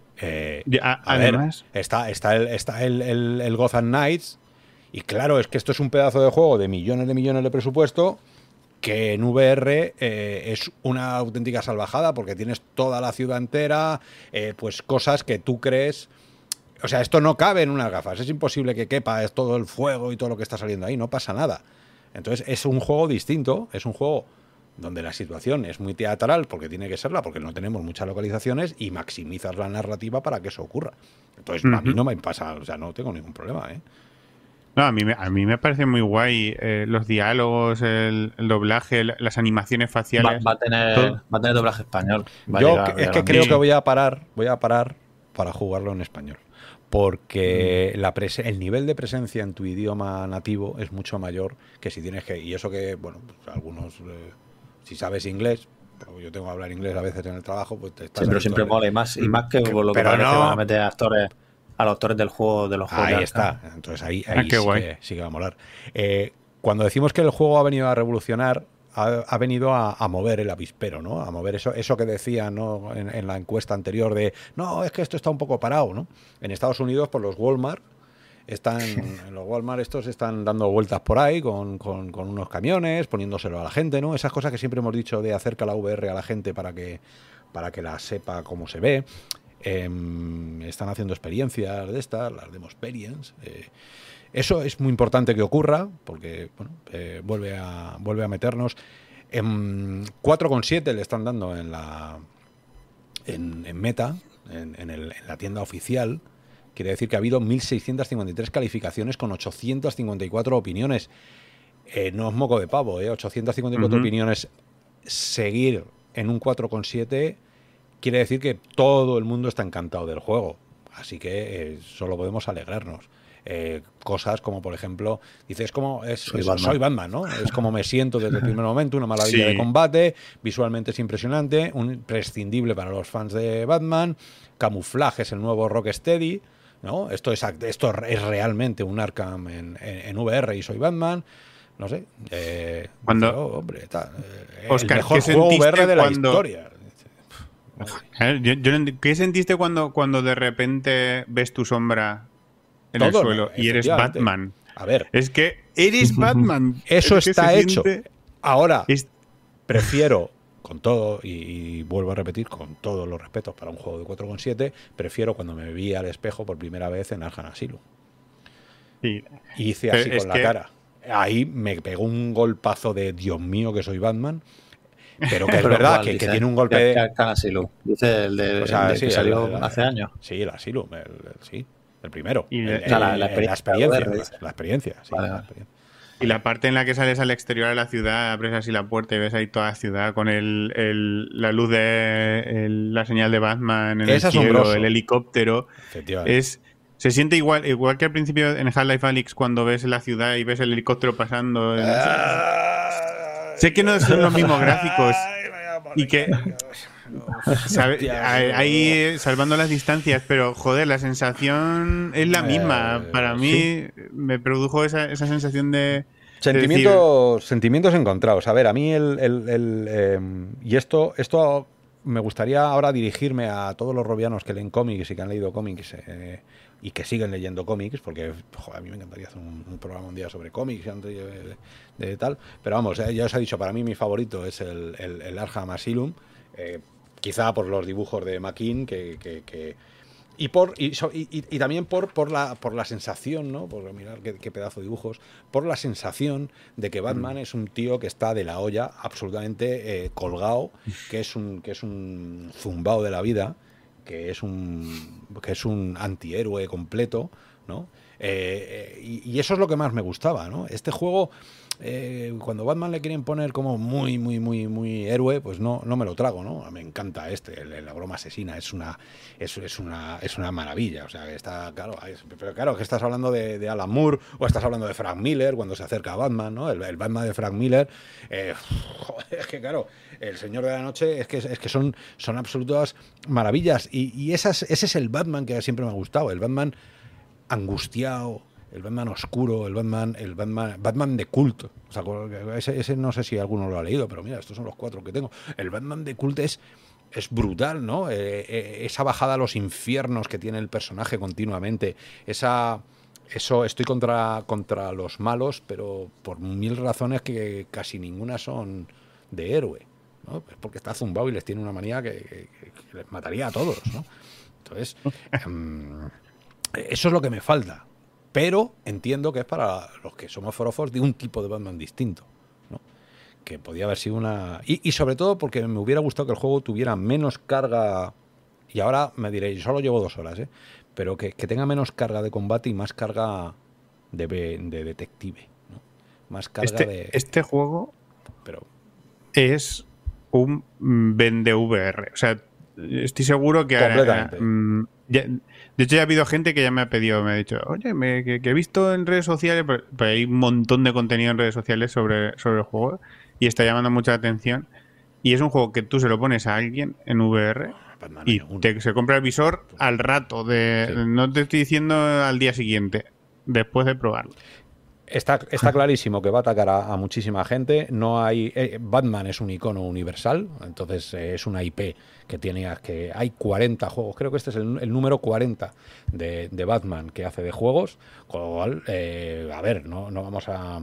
además, está el Gotham Knights, y claro, es que esto es un pedazo de juego de millones de presupuesto que en VR es una auténtica salvajada porque tienes toda la ciudad entera, pues cosas que tú crees... O sea, esto no cabe en unas gafas, es imposible que quepa, es todo el fuego y todo lo que está saliendo ahí, no pasa nada. Entonces es un juego distinto, es un juego donde la situación es muy teatral, porque tiene que serla, porque no tenemos muchas localizaciones, y maximizas la narrativa para que eso ocurra. Entonces a mí no me pasa, o sea, no tengo ningún problema, ¿eh? No, a mí me parece muy guay los diálogos, el doblaje, las animaciones faciales. Va a tener doblaje español. Yo es que creo que voy a parar para jugarlo en español. Porque el nivel de presencia en tu idioma nativo es mucho mayor que si tienes que... Y eso que, bueno, pues algunos... si sabes inglés, yo tengo que hablar inglés a veces en el trabajo, pues te estás... Sí, pero siempre mola, y más que por lo que parece que van a meter a los actores del juego, de los juegos. Ahí está. Entonces ahí sí que va a molar. Cuando decimos que el juego ha venido a revolucionar, ha venido a mover el avispero, ¿no? A mover eso que decía, ¿no? En la encuesta anterior de no, es que esto está un poco parado, ¿no? En Estados Unidos, por los Walmart, los Walmart estos están dando vueltas por ahí con unos camiones, poniéndoselo a la gente, ¿no? Esas cosas que siempre hemos dicho de acerca la VR a la gente para que la sepa cómo se ve. Están haciendo experiencias de estas, las Demo Experience. Eso es muy importante que ocurra, porque bueno, vuelve a meternos. 4,7 le están dando en Meta, en la tienda oficial. Quiere decir que ha habido 1.653 calificaciones con 854 opiniones. No es moco de pavo, 854 opiniones. Seguir en un 4,7 quiere decir que todo el mundo está encantado del juego. Así que solo podemos alegrarnos. Cosas como, por ejemplo, dices, soy Batman, ¿no? Es como me siento desde el primer momento, una maravilla de combate, visualmente es impresionante, un imprescindible para los fans de Batman, camuflaje es el nuevo Rocksteady, ¿no? Esto es realmente un Arkham en VR y soy Batman. No sé. Hombre, Oscar, el mejor juego VR de la historia. ¿Qué sentiste cuando de repente ves tu sombra en el suelo y eres Batman? A ver. Es que eres Batman. Eso está hecho. Ahora, prefiero, con todo, y vuelvo a repetir, con todos los respetos para un juego de 4,7, prefiero cuando me vi al espejo por primera vez en Arkham Asylum. Sí. Y hice así con la cara. Ahí me pegó un golpazo de Dios mío que soy Batman. Pero que es verdad que tiene un golpe de... Asylum. Dice el que salió hace años. Sí, el Asylum, el primero. Y la experiencia. Sí, vale. La experiencia. Y la parte en la que sales al exterior de la ciudad, abres así la puerta y ves ahí toda la ciudad con la luz de la señal de Batman en el cielo, el helicóptero. Se siente igual que al principio en Half-Life Alyx cuando ves la ciudad y ves el helicóptero pasando. Sé que no son los mismos gráficos y que ahí salvando las distancias, pero joder, la sensación es la misma. Para mí me produjo esa sensación de sentimientos encontrados. A ver, a mí y esto me gustaría ahora dirigirme a todos los robianos que leen cómics y que han leído cómics y que siguen leyendo cómics, porque a mí me encantaría hacer un programa un día sobre cómics de tal, pero vamos, ya os he dicho, para mí mi favorito es el Arkham Asylum, quizá por los dibujos de McKean y también por la sensación, ¿no? Por mirar qué pedazo de dibujos, por la sensación de que Batman es un tío que está de la olla, absolutamente colgado, que es un zumbao de la vida, que es un antihéroe completo, ¿no? Y eso es lo que más me gustaba, ¿no? Este juego, cuando Batman le quieren poner como muy, muy, muy, muy héroe, pues no me lo trago, ¿no? Me encanta la broma asesina, es una maravilla. O sea, que está, claro, pero claro, que estás hablando de Alan Moore o estás hablando de Frank Miller cuando se acerca a Batman, ¿no? El Batman de Frank Miller, joder, es que claro, el Señor de la Noche es que son absolutas maravillas. Y ese es el Batman que siempre me ha gustado, el Batman angustiado, el Batman oscuro, el Batman de culto. O sea, ese no sé si alguno lo ha leído, pero mira, estos son los 4 que tengo. El Batman de culto es brutal, ¿no? Esa bajada a los infiernos que tiene el personaje continuamente, eso estoy contra los malos, pero por 1000 razones que casi ninguna son de héroe, ¿no? Es porque está zumbado y les tiene una manía que les mataría a todos, ¿no? Entonces, eso es lo que me falta. Pero entiendo que es para los que somos forofos de un tipo de Batman distinto, ¿no? Que podía haber sido una... Y sobre todo porque me hubiera gustado que el juego tuviera menos carga... Y ahora me diréis, yo solo llevo 2 horas, ¿eh? Pero que tenga menos carga de combate y más carga de detective, ¿no? Más carga Este juego es un vende VR. O sea, estoy seguro que... Completamente. De hecho, ya ha habido gente que ya me ha dicho, oye, que he visto en redes sociales, pero hay un montón de contenido en redes sociales sobre el juego y está llamando mucha atención. Y es un juego que tú se lo pones a alguien en VR y se compra el visor al rato. Sí. No te estoy diciendo al día siguiente, después de probarlo. Está clarísimo que va a atacar a muchísima gente. No hay Batman es un icono universal, entonces es una IP que hay 40 juegos. Creo que este es el número 40 de Batman que hace de juegos. Con lo cual, a ver, no vamos a...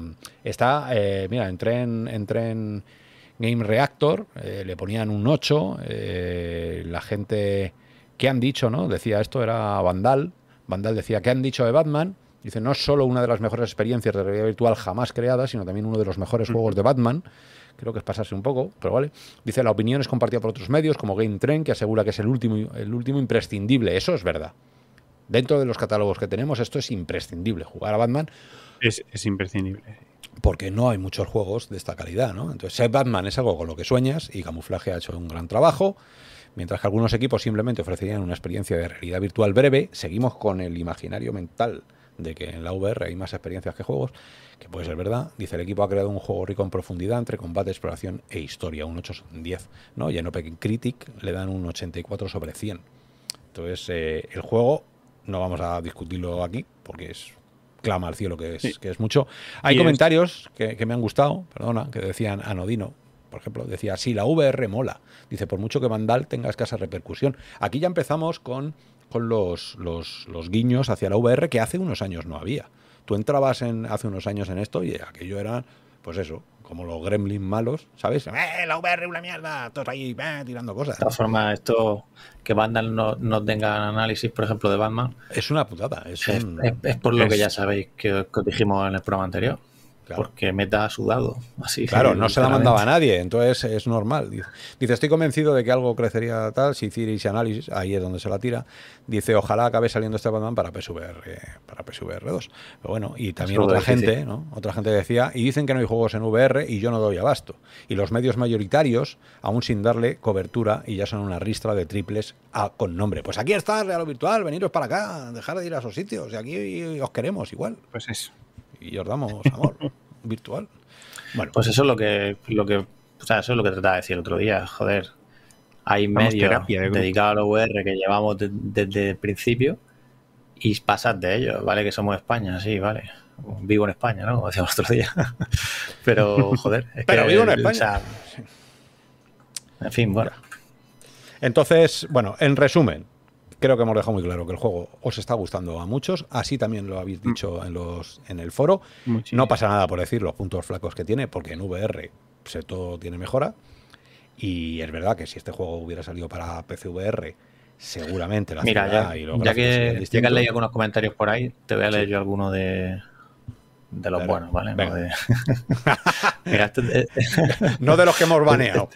mira, entré en Game Reactor, le ponían un 8. La gente... ¿Qué han dicho, no? Decía, esto era Vandal. Vandal decía, ¿qué han dicho de Batman? Dice, no es solo una de las mejores experiencias de realidad virtual jamás creadas, sino también uno de los mejores juegos de Batman. Creo que es pasarse un poco, pero vale. Dice, la opinión es compartida por otros medios, como Game Trend, que asegura que es el último imprescindible. Eso es verdad. Dentro de los catálogos que tenemos, esto es imprescindible. Jugar a Batman es imprescindible. Porque no hay muchos juegos de esta calidad, ¿no? Entonces, ser Batman es algo con lo que sueñas y Camuflaje ha hecho un gran trabajo. Mientras que algunos equipos simplemente ofrecerían una experiencia de realidad virtual breve, seguimos con el imaginario mental de que en la VR hay más experiencias que juegos, que puede ser verdad. Dice, el equipo ha creado un juego rico en profundidad entre combate, exploración e historia, un 8/10, ¿no? Y en OpenCritic le dan un 84/100. Entonces, el juego, no vamos a discutirlo aquí, porque clama al cielo que es mucho. Hay comentarios que me han gustado, que decían Anodino, por ejemplo, decía, sí, la VR mola. Dice, por mucho que Vandal tenga escasa repercusión. Aquí ya empezamos con los guiños hacia la VR que hace unos años no había. Tú entrabas hace unos años en esto y aquello era, pues eso, como los gremlins malos, ¿sabes? La VR una mierda, todos ahí tirando cosas. De todas formas, esto que Vandal no tenga análisis, por ejemplo, de Batman, es una putada. Es por lo que ya sabéis que os dijimos en el programa anterior. Claro. Porque Meta ha sudado. Así, claro, no se la mandaba a nadie, entonces es normal. Dice, estoy convencido de que algo crecería tal, si hicierais análisis, ahí es donde se la tira. Dice, ojalá acabe saliendo este Batman para PSVR 2. Pero bueno, y también otra gente, ¿no? Otra gente decía, y dicen que no hay juegos en VR y yo no doy abasto. Y los medios mayoritarios, aún sin darle cobertura, y ya son una ristra de triples con nombre. Pues aquí está Real o Virtual, veniros para acá, dejar de ir a esos sitios, y aquí os queremos igual. Pues eso. Y os damos amor virtual. Bueno, pues eso es lo que o sea, eso es lo que trataba de decir el otro día. Joder, hay medios dedicados a la VR que llevamos desde el principio y pasad de ellos, ¿vale? Que somos España, sí, vale. Vivo en España, ¿no? Como decíamos el otro día. Pero, joder. Pero vivo en España. O sea, en fin, bueno. Entonces, bueno, en resumen, creo que hemos dejado muy claro que el juego os está gustando a muchos, así también lo habéis dicho en el foro. Muchísimo. No pasa nada por decir los puntos flacos que tiene, porque en VR todo tiene mejora. Y es verdad que si este juego hubiera salido para PCVR, seguramente la ciudad y los gráficos serían distintos. Ya que has leído algunos comentarios por ahí, te voy a leer yo alguno de de los buenos, ¿vale? Venga. No de... Mira, no de los que hemos baneado.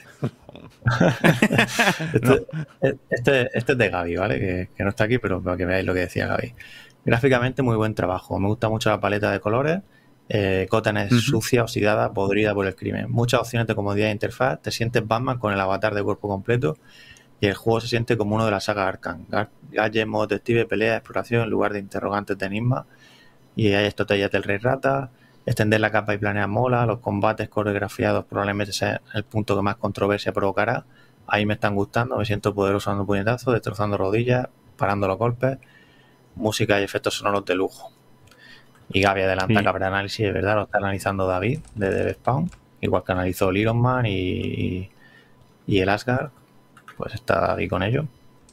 Este es de Gaby, ¿vale? Que no está aquí, pero para que veáis lo que decía Gaby. Gráficamente muy buen trabajo. Me gusta mucho la paleta de colores. Gotham es sucia, oxidada, podrida por el crimen. Muchas opciones de comodidad de interfaz. Te sientes Batman con el avatar de cuerpo completo y el juego se siente como uno de la saga Arkham. Gadget, modo detective, pelea, exploración en lugar de interrogantes de enigma. Y hay estrategias del Rey Rata. Extender la capa y planear mola. Los combates coreografiados probablemente sea el punto que más controversia provocará. Ahí me están gustando. Me siento poderoso dando puñetazos, destrozando rodillas, parando los golpes. Música y efectos sonoros de lujo. Y Gaby adelanta que habrá análisis, de verdad, lo está analizando David de The Spawn, igual que analizó el Iron Man y el Asgard, pues está David con ello.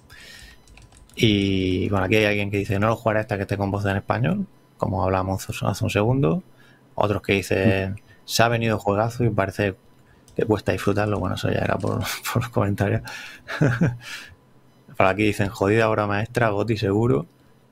Y bueno, aquí hay alguien que dice no lo jugaré hasta que esté con voz en español, como hablamos hace un segundo. Otros que dicen se ha venido juegazo y parece que cuesta disfrutarlo. Bueno, eso ya era por los comentarios. Por aquí dicen jodida obra maestra, GOTY seguro.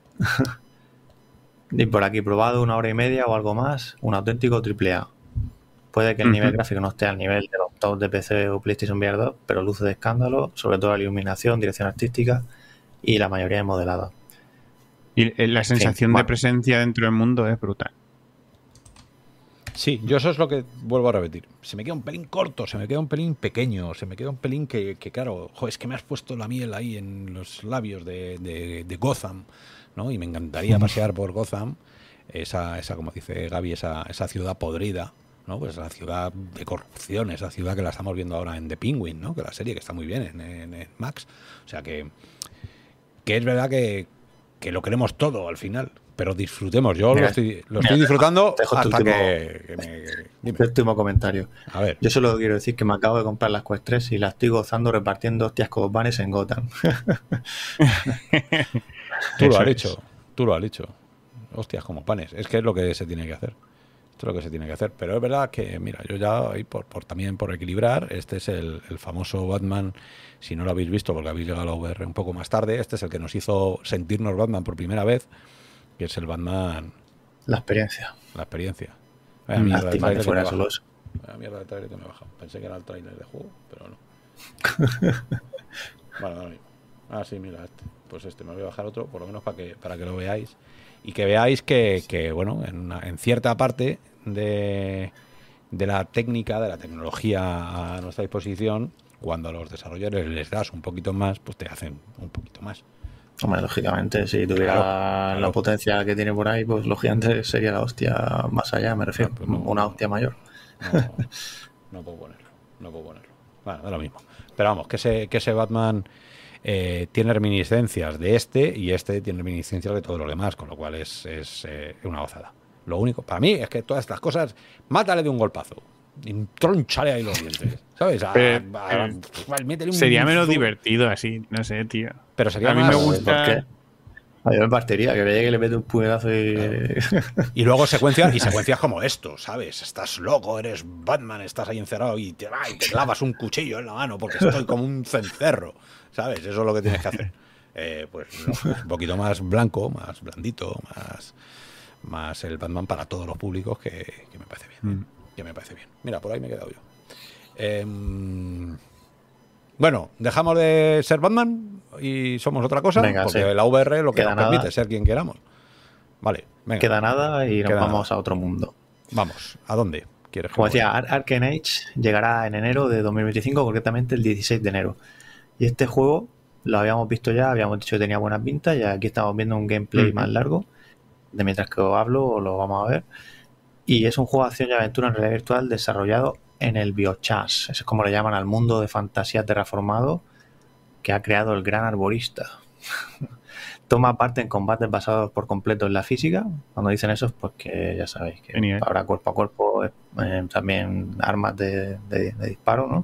Y por aquí probado 1 hora y media o algo más, un auténtico AAA. Puede que el nivel gráfico no esté al nivel de los tops de PC o PlayStation VR 2, pero luce de escándalo, sobre todo la iluminación, dirección artística y la mayoría de modelado. Y la sensación de presencia dentro del mundo es brutal. Sí, yo eso es lo que vuelvo a repetir. Se me queda un pelín corto, se me queda un pelín pequeño, se me queda un pelín que claro, es que me has puesto la miel ahí en los labios de Gotham, ¿no? Y me encantaría pasear por Gotham, esa como dice Gaby, esa ciudad podrida, ¿no? Pues la ciudad de corrupción, esa ciudad que la estamos viendo ahora en The Penguin, ¿no? Que la serie que está muy bien en Max. O sea que es verdad que lo queremos todo al final. Pero disfrutemos, yo mira, lo estoy disfrutando hasta que me... Este último comentario. A ver. Yo solo quiero decir que me acabo de comprar las Quest 3 y la estoy gozando repartiendo hostias con banes en Gotham. Tú lo has dicho. Hostias como panes. Es que es lo que se tiene que hacer. Esto es lo que se tiene que hacer. Pero es verdad que, mira, yo ya, también por equilibrar, este es el famoso Batman, si no lo habéis visto porque habéis llegado a la VR un poco más tarde, este es el que nos hizo sentirnos Batman por primera vez, que es el Batman... La experiencia. La experiencia. Lástima que fuera solo eso. La mierda de trailer que me he bajado. Pensé que era el trailer de juego, pero no. Bueno, ahora mismo. Ah, sí, mira, pues me voy a bajar otro, por lo menos para que lo veáis. Y que veáis que bueno, en cierta parte de la técnica, de la tecnología a nuestra disposición, cuando a los desarrolladores les das un poquito más, pues te hacen un poquito más. Hombre, lógicamente, si tuviera la potencia que tiene por ahí, pues lógicamente sería la hostia más allá, me refiero. Pues una hostia mayor. No puedo ponerlo. Bueno, da lo mismo. Pero vamos, que ese Batman tiene reminiscencias de y este tiene reminiscencias de todo lo demás, con lo cual es una gozada. Lo único, para mí, es que todas estas cosas, mátale de un golpazo. Y tronchale ahí los dientes, ¿sabes? Sería menos divertido así, no sé, tío. Pero sería a mí más, me gusta. ¿Por qué? A mí me partiría que me llegue y le mete un puñetazo y... Y luego secuencias como esto, ¿sabes? Estás loco, eres Batman, estás ahí encerrado y te clavas un cuchillo en la mano porque estoy como un cencerro, ¿sabes? Eso es lo que tienes que hacer. Pues no, un poquito más blanco, más blandito, más el Batman para todos los públicos que me parece bien. Que me parece bien. Mira, por ahí me he quedado yo. Bueno, dejamos de ser Batman y somos otra cosa, venga, porque sí. La VR lo que nos permite ser quien queramos. Vale, venga. Queda nada y nos vamos a otro mundo. Vamos, ¿a dónde quieres que Como decía, Arcane Age llegará en enero de 2025, concretamente el 16 de enero. Y este juego lo habíamos visto ya, habíamos dicho que tenía buenas pintas, y aquí estamos viendo un gameplay más largo, de mientras que os hablo lo vamos a ver. Y es un juego de acción y aventura en realidad virtual desarrollado en el Biochas. Eso es como le llaman al mundo de fantasía terraformado que ha creado el gran arborista. Toma parte en combates basados por completo en la física. Cuando dicen eso, pues que ya sabéis que genial. Habrá cuerpo a cuerpo, también armas de disparo, ¿no?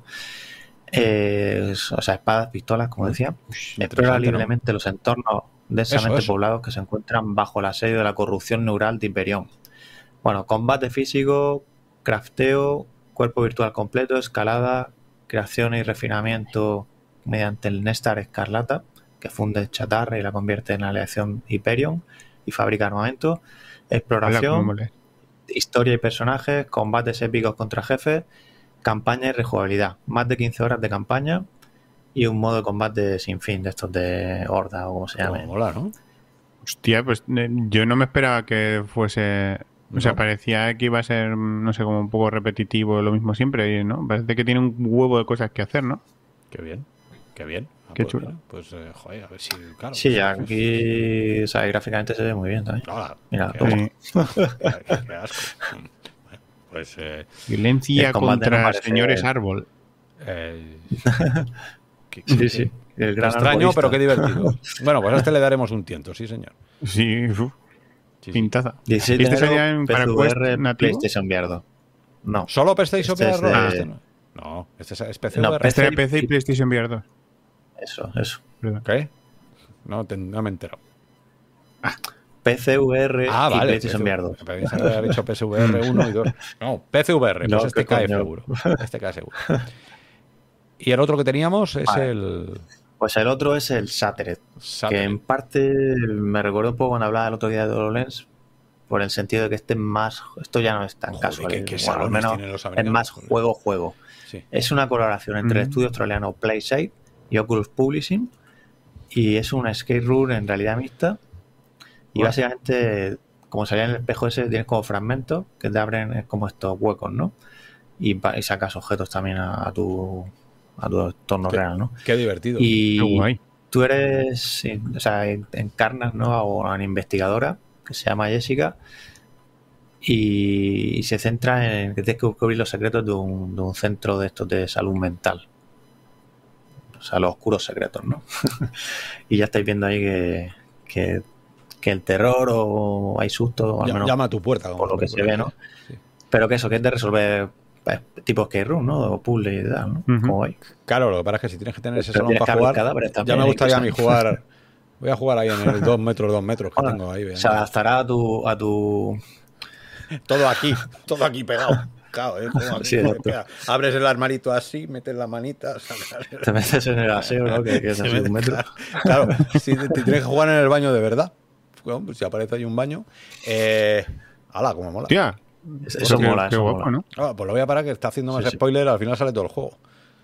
O sea, espadas, pistolas, como decía. Explora libremente los entornos densamente poblados que se encuentran bajo el asedio de la corrupción neural de Hyperion. Bueno, combate físico, crafteo, cuerpo virtual completo, escalada, creación y refinamiento mediante el Nestar Escarlata, que funde chatarra y la convierte en aleación Hyperion y fabrica armamento, exploración historia y personajes, combates épicos contra jefes, campaña y rejugabilidad. Más de 15 horas de campaña y un modo de combate sin fin, de estos de horda o como se llame. Mola, ¿no? Hostia, pues yo no me esperaba que fuese... O sea, parecía que iba a ser, no sé, como un poco repetitivo, lo mismo siempre, ¿no? Parece que tiene un huevo de cosas que hacer, ¿no? Qué bien, qué bien. Qué pues chulo. Mira, pues, joder, a ver si... Claro, Sí, pues, aquí, o sea, gráficamente se ve muy bien también. Hola, Mira, qué, toma. qué asco. Bueno, pues... Violencia el combate contra no parece- señores árbol. Sí. El gran Extraño, arbolista. pero qué divertido. Bueno, pues a este le daremos un tiento, sí, señor. Sí, Sí, sí. pintaza. 16 ¿Y de este sería enero, en para Quest PCVR, nativo? PlayStation VR 2. No. ¿Solo PlayStation Este es VR? de- Este no. No, este es PC No, VR. Este era y- PC y PlayStation VR 2. Eso. Perdón. ¿Qué? No me he enterado. PCVR Ah, y vale. PlayStation VR 2. Pensaba que había dicho PSVR 1 y 2. No, PCVR, No, pues este qué cae coño. seguro. Este cae seguro. Y el otro que teníamos es Vale. el Pues el otro es el Shattered, que Satellite. en parte me recordó un poco cuando hablaba el otro día de HoloLens, por el sentido de que este es más... Esto ya no es tan Joder, casual. qué Bueno, al salones menos tienen los es americanos, más joder. juego. Sí. Es una colaboración entre el Mm. estudio australiano PlaySide y Oculus Publishing, y es una escape room en realidad mixta, y Guau. básicamente, como salía en el espejo ese, tienes como fragmentos que te abren como estos huecos, ¿no? Y sacas objetos también a tu entorno real, ¿no? Qué divertido. Y Qué guay. tú eres, sí, o sea, encarnas, ¿no?, a una investigadora que se llama Jessica y se centra en que tienes que descubrir los secretos de un centro de estos de salud mental. O sea, los oscuros secretos, ¿no? Y ya estáis viendo ahí que el terror o hay susto, al menos Llama a tu puerta. como por lo que se ve, ¿no? Sí. Pero que eso, que es de resolver tipo escape room, ¿no? O puzzle y tal, ¿no? Ujú. Como hay. Claro, lo que pasa es que si tienes que tener ese Pero salón tienes que para abrir jugar, cadáveres ya también, me hay gustaría a que mí jugar. Voy a jugar ahí en el 2 metros que Bueno, tengo ahí. se adaptará a tu Todo aquí pegado. Claro, como aquí, Sí, exacto. pega. Abres el armarito así, metes la manita. te metes en el aseo, ¿no? Que es así un metro. Claro, si te tienes que jugar en el baño de verdad. Bueno, pues si aparece ahí un baño. ¡Hala, como mola! Hostia. Eso Qué- mola, qué eso guapo, mola. ¿no? Ah, pues lo voy a parar que está haciendo más Sí, sí. spoiler. Al final sale todo el juego.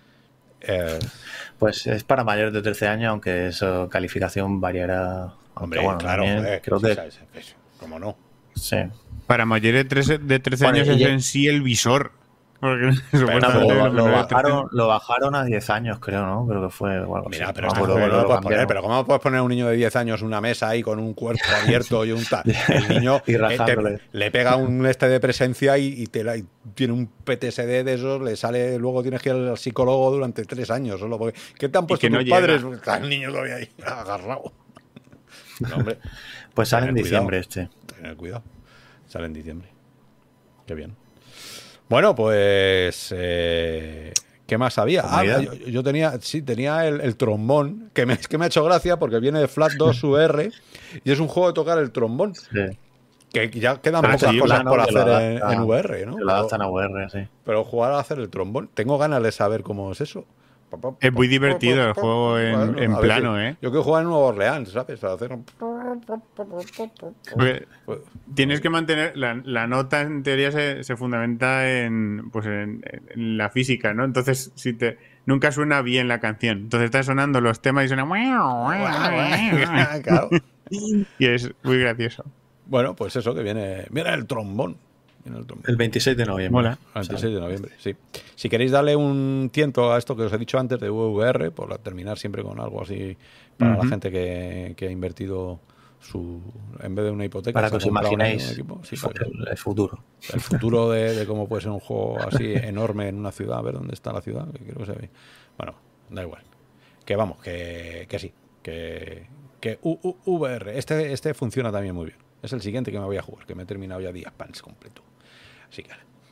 Pues es para mayores de 13 años, aunque eso calificación variará. Aunque, Hombre, bueno, claro, también joder, creo sí, que sabes, ¿cómo no? sí. Para mayores de 13 Bueno, años y- es en sí el visor. Porque No, supuestamente pero los menores de 13 lo bajaron a 10 años, creo, ¿no? Creo que fue o algo Mira, así. pero No me está acuerdo joven, no cuándo lo lo puedes poner. cambiaron. Pero ¿cómo puedes poner a un niño de 10 años una mesa ahí con un cuerpo abierto y un tal? El niño Y rajándole. le pega un de presencia y y tiene un PTSD de esos, le sale, luego tienes que ir al psicólogo durante 3 años. Solo porque, ¿qué te han puesto que no tus llega. padres? Está el niño todavía ahí agarrado. No, hombre, Pues sale en Tener diciembre cuidado. este. tener cuidado. Sale en diciembre. Qué bien. Bueno, pues... ¿qué más había? Comunidad. Yo tenía el trombón, es que me ha hecho gracia porque viene de Flat 2 UR y es un juego de tocar el trombón. Sí. Que ya quedan Ah, pocas sí, cosas plano, por que lo hacer adapta- en VR, ¿no? Que lo adaptan a VR, sí. Pero jugar a hacer el trombón. Tengo ganas de saber cómo es eso. Es muy divertido el juego Bueno, en a ver plano, si- ¿eh? Yo quiero jugar en Nueva Orleans, ¿sabes? A hacer un... Porque Pues, tienes que mantener la nota, en teoría se fundamenta en la física, ¿no? Entonces nunca suena bien la canción, entonces está sonando los temas y suena claro. y es muy gracioso. Bueno, pues eso, que viene el trombón. Viene el trombón. El 26 de noviembre. Mola. El 26 de noviembre, sí. Si queréis darle un tiento a esto que os he dicho antes de VR, por terminar siempre con algo así para la Ujú. gente que ha invertido en vez de una hipoteca. Para se que ha os comprado imaginéis un equipo. Sí, para que- el futuro. el futuro de cómo puede ser un juego así enorme en una ciudad, a ver dónde está la ciudad, que creo que se ve. Bueno, da igual. Que vamos, que sí. Que VR, este funciona también muy bien. Es el siguiente que me voy a jugar, que me he terminado ya The Expanse completo. Así que...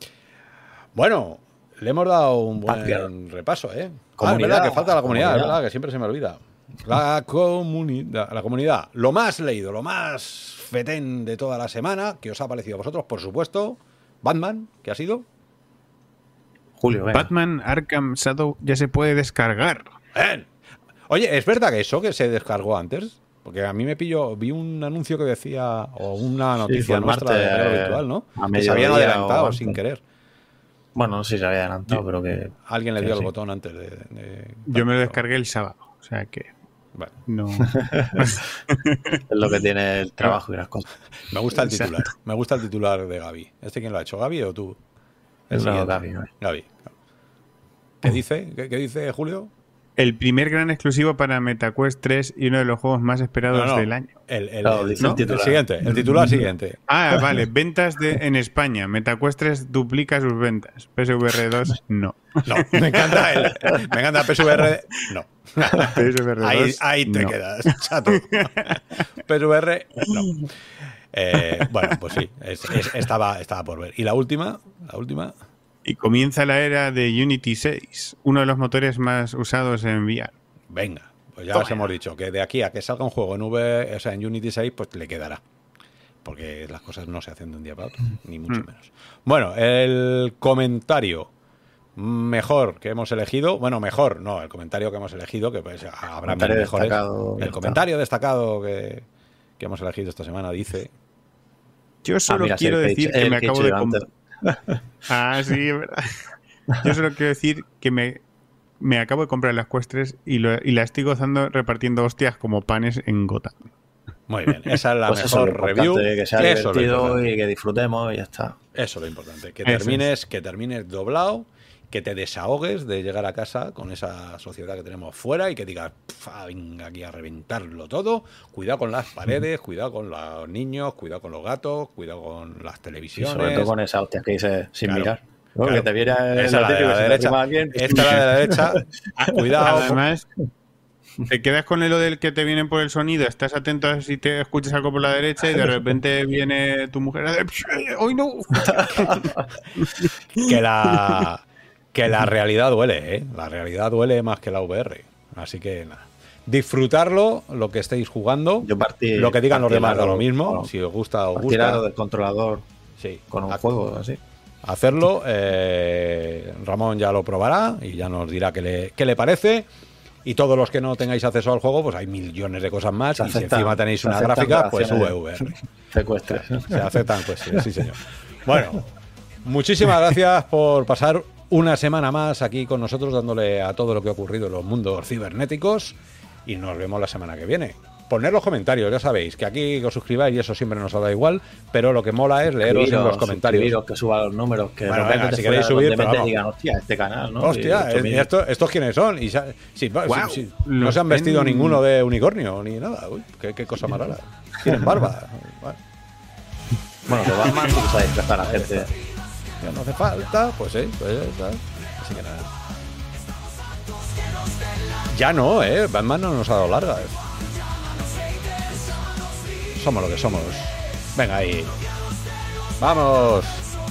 Bueno, le hemos dado un buen Patreon. repaso, ¿eh? Es Comunidad, verdad que falta la comunidad, es comunidad. verdad que siempre se me olvida. La comunidad. Lo más leído, lo más fetén de toda la semana, que os ha parecido a vosotros, por supuesto. Batman, ¿qué ha sido? Julio, venga. Batman Arkham Shadow ya se puede descargar. Oye, ¿es verdad que eso que se descargó antes? Porque a mí vi un anuncio que decía, o una noticia nuestra de Regalo Virtual, ¿no? Que se habían adelantado sin querer. Bueno, no sé si se había adelantado, pero que... Alguien le dio el botón antes de... Yo me lo descargué el sábado, o sea que... Bueno. No. Es lo que tiene el trabajo y las cosas. Me gusta el titular. Me gusta el titular de Gaby. ¿Este quién lo ha hecho? ¿Gaby o tú? Gaby. ¿Qué dice? ¿Qué dice Julio? El primer gran exclusivo para MetaQuest 3 y uno de los juegos más esperados del año. El siguiente. El titular siguiente. Ah, vale. Ventas en España. MetaQuest 3 duplica sus ventas. PSVR 2, no. No, me encanta PSVR. No. PSVR 2, ahí te quedas, chato. PSVR, no. Bueno, pues sí, estaba por ver. ¿Y la última? Y comienza la era de Unity 6, uno de los motores más usados en VR. Venga, pues ya os hemos dicho que de aquí a que salga un juego en Unity 6, pues le quedará. Porque las cosas no se hacen de un día para otro, ni mucho menos. Bueno, el comentario mejor que hemos elegido, bueno, mejor, no, el comentario que hemos elegido, que pues habrá mejores. El comentario destacado que hemos elegido esta semana dice... Yo solo quiero decir que me acabo de comprar... Ah, sí, es verdad. Yo solo quiero decir que me acabo de comprar las Quest 3 y la estoy gozando repartiendo hostias como panes en Gota. Muy bien, esa es la mejor review. Que sea divertido y que disfrutemos y ya está. Eso es lo importante, que termines doblado, que te desahogues de llegar a casa con esa sociedad que tenemos fuera y que digas, venga aquí a reventarlo todo. Cuidado con las paredes, cuidado con los niños, cuidado con los gatos, cuidado con las televisiones. Y sobre todo con esa hostia que dices sin mirar. ¿No? Claro. Que te viera esa la de la derecha. Esta la de la derecha. Cuidado. Además, te quedas con lo del que te vienen por el sonido, estás atento a si te escuchas algo por la derecha y de repente viene tu mujer a decir, ¡hoy no! Que la realidad duele, ¿eh? La realidad duele más que la VR. Así que nada. Disfrutarlo, lo que estéis jugando. Lo que digan los demás da lo mismo. Bueno, si os gusta, os gusta. Del controlador con un juego así. Hacerlo. Ramón ya lo probará y ya nos dirá qué le parece. Y todos los que no tengáis acceso al juego, pues hay millones de cosas más. Y si encima tenéis una gráfica, pues VR. Se aceptan cuestiones, sí, señor. Bueno, muchísimas gracias por pasar una semana más aquí con nosotros dándole a todo lo que ha ocurrido en los mundos cibernéticos y nos vemos la semana que viene. Poned los comentarios, ya sabéis, que aquí os suscribáis y eso siempre nos da igual, pero lo que mola es leeros en los comentarios. Que suba los números, que bueno, venga, si queréis subir, pero digan, hostia, este canal, ¿no? Hostia, ¿estos quiénes son? Y no se han vestido ninguno de unicornio ni nada. Uy, qué cosa más rara. Tienen barba. Bueno, que Batman sí que sabe disfrazar a la gente. Ya no hace falta, pues sí, pues ya está. Así que nada. Ya no, Batman no nos ha dado larga. Somos lo que somos. Venga ahí. ¡Vamos!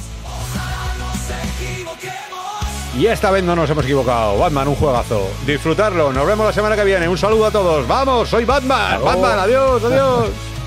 Y esta vez no nos hemos equivocado. Batman, un juegazo. Disfrutarlo. Nos vemos la semana que viene. Un saludo a todos. ¡Vamos! Soy Batman. ¡Batman! ¡Adiós! ¡Adiós!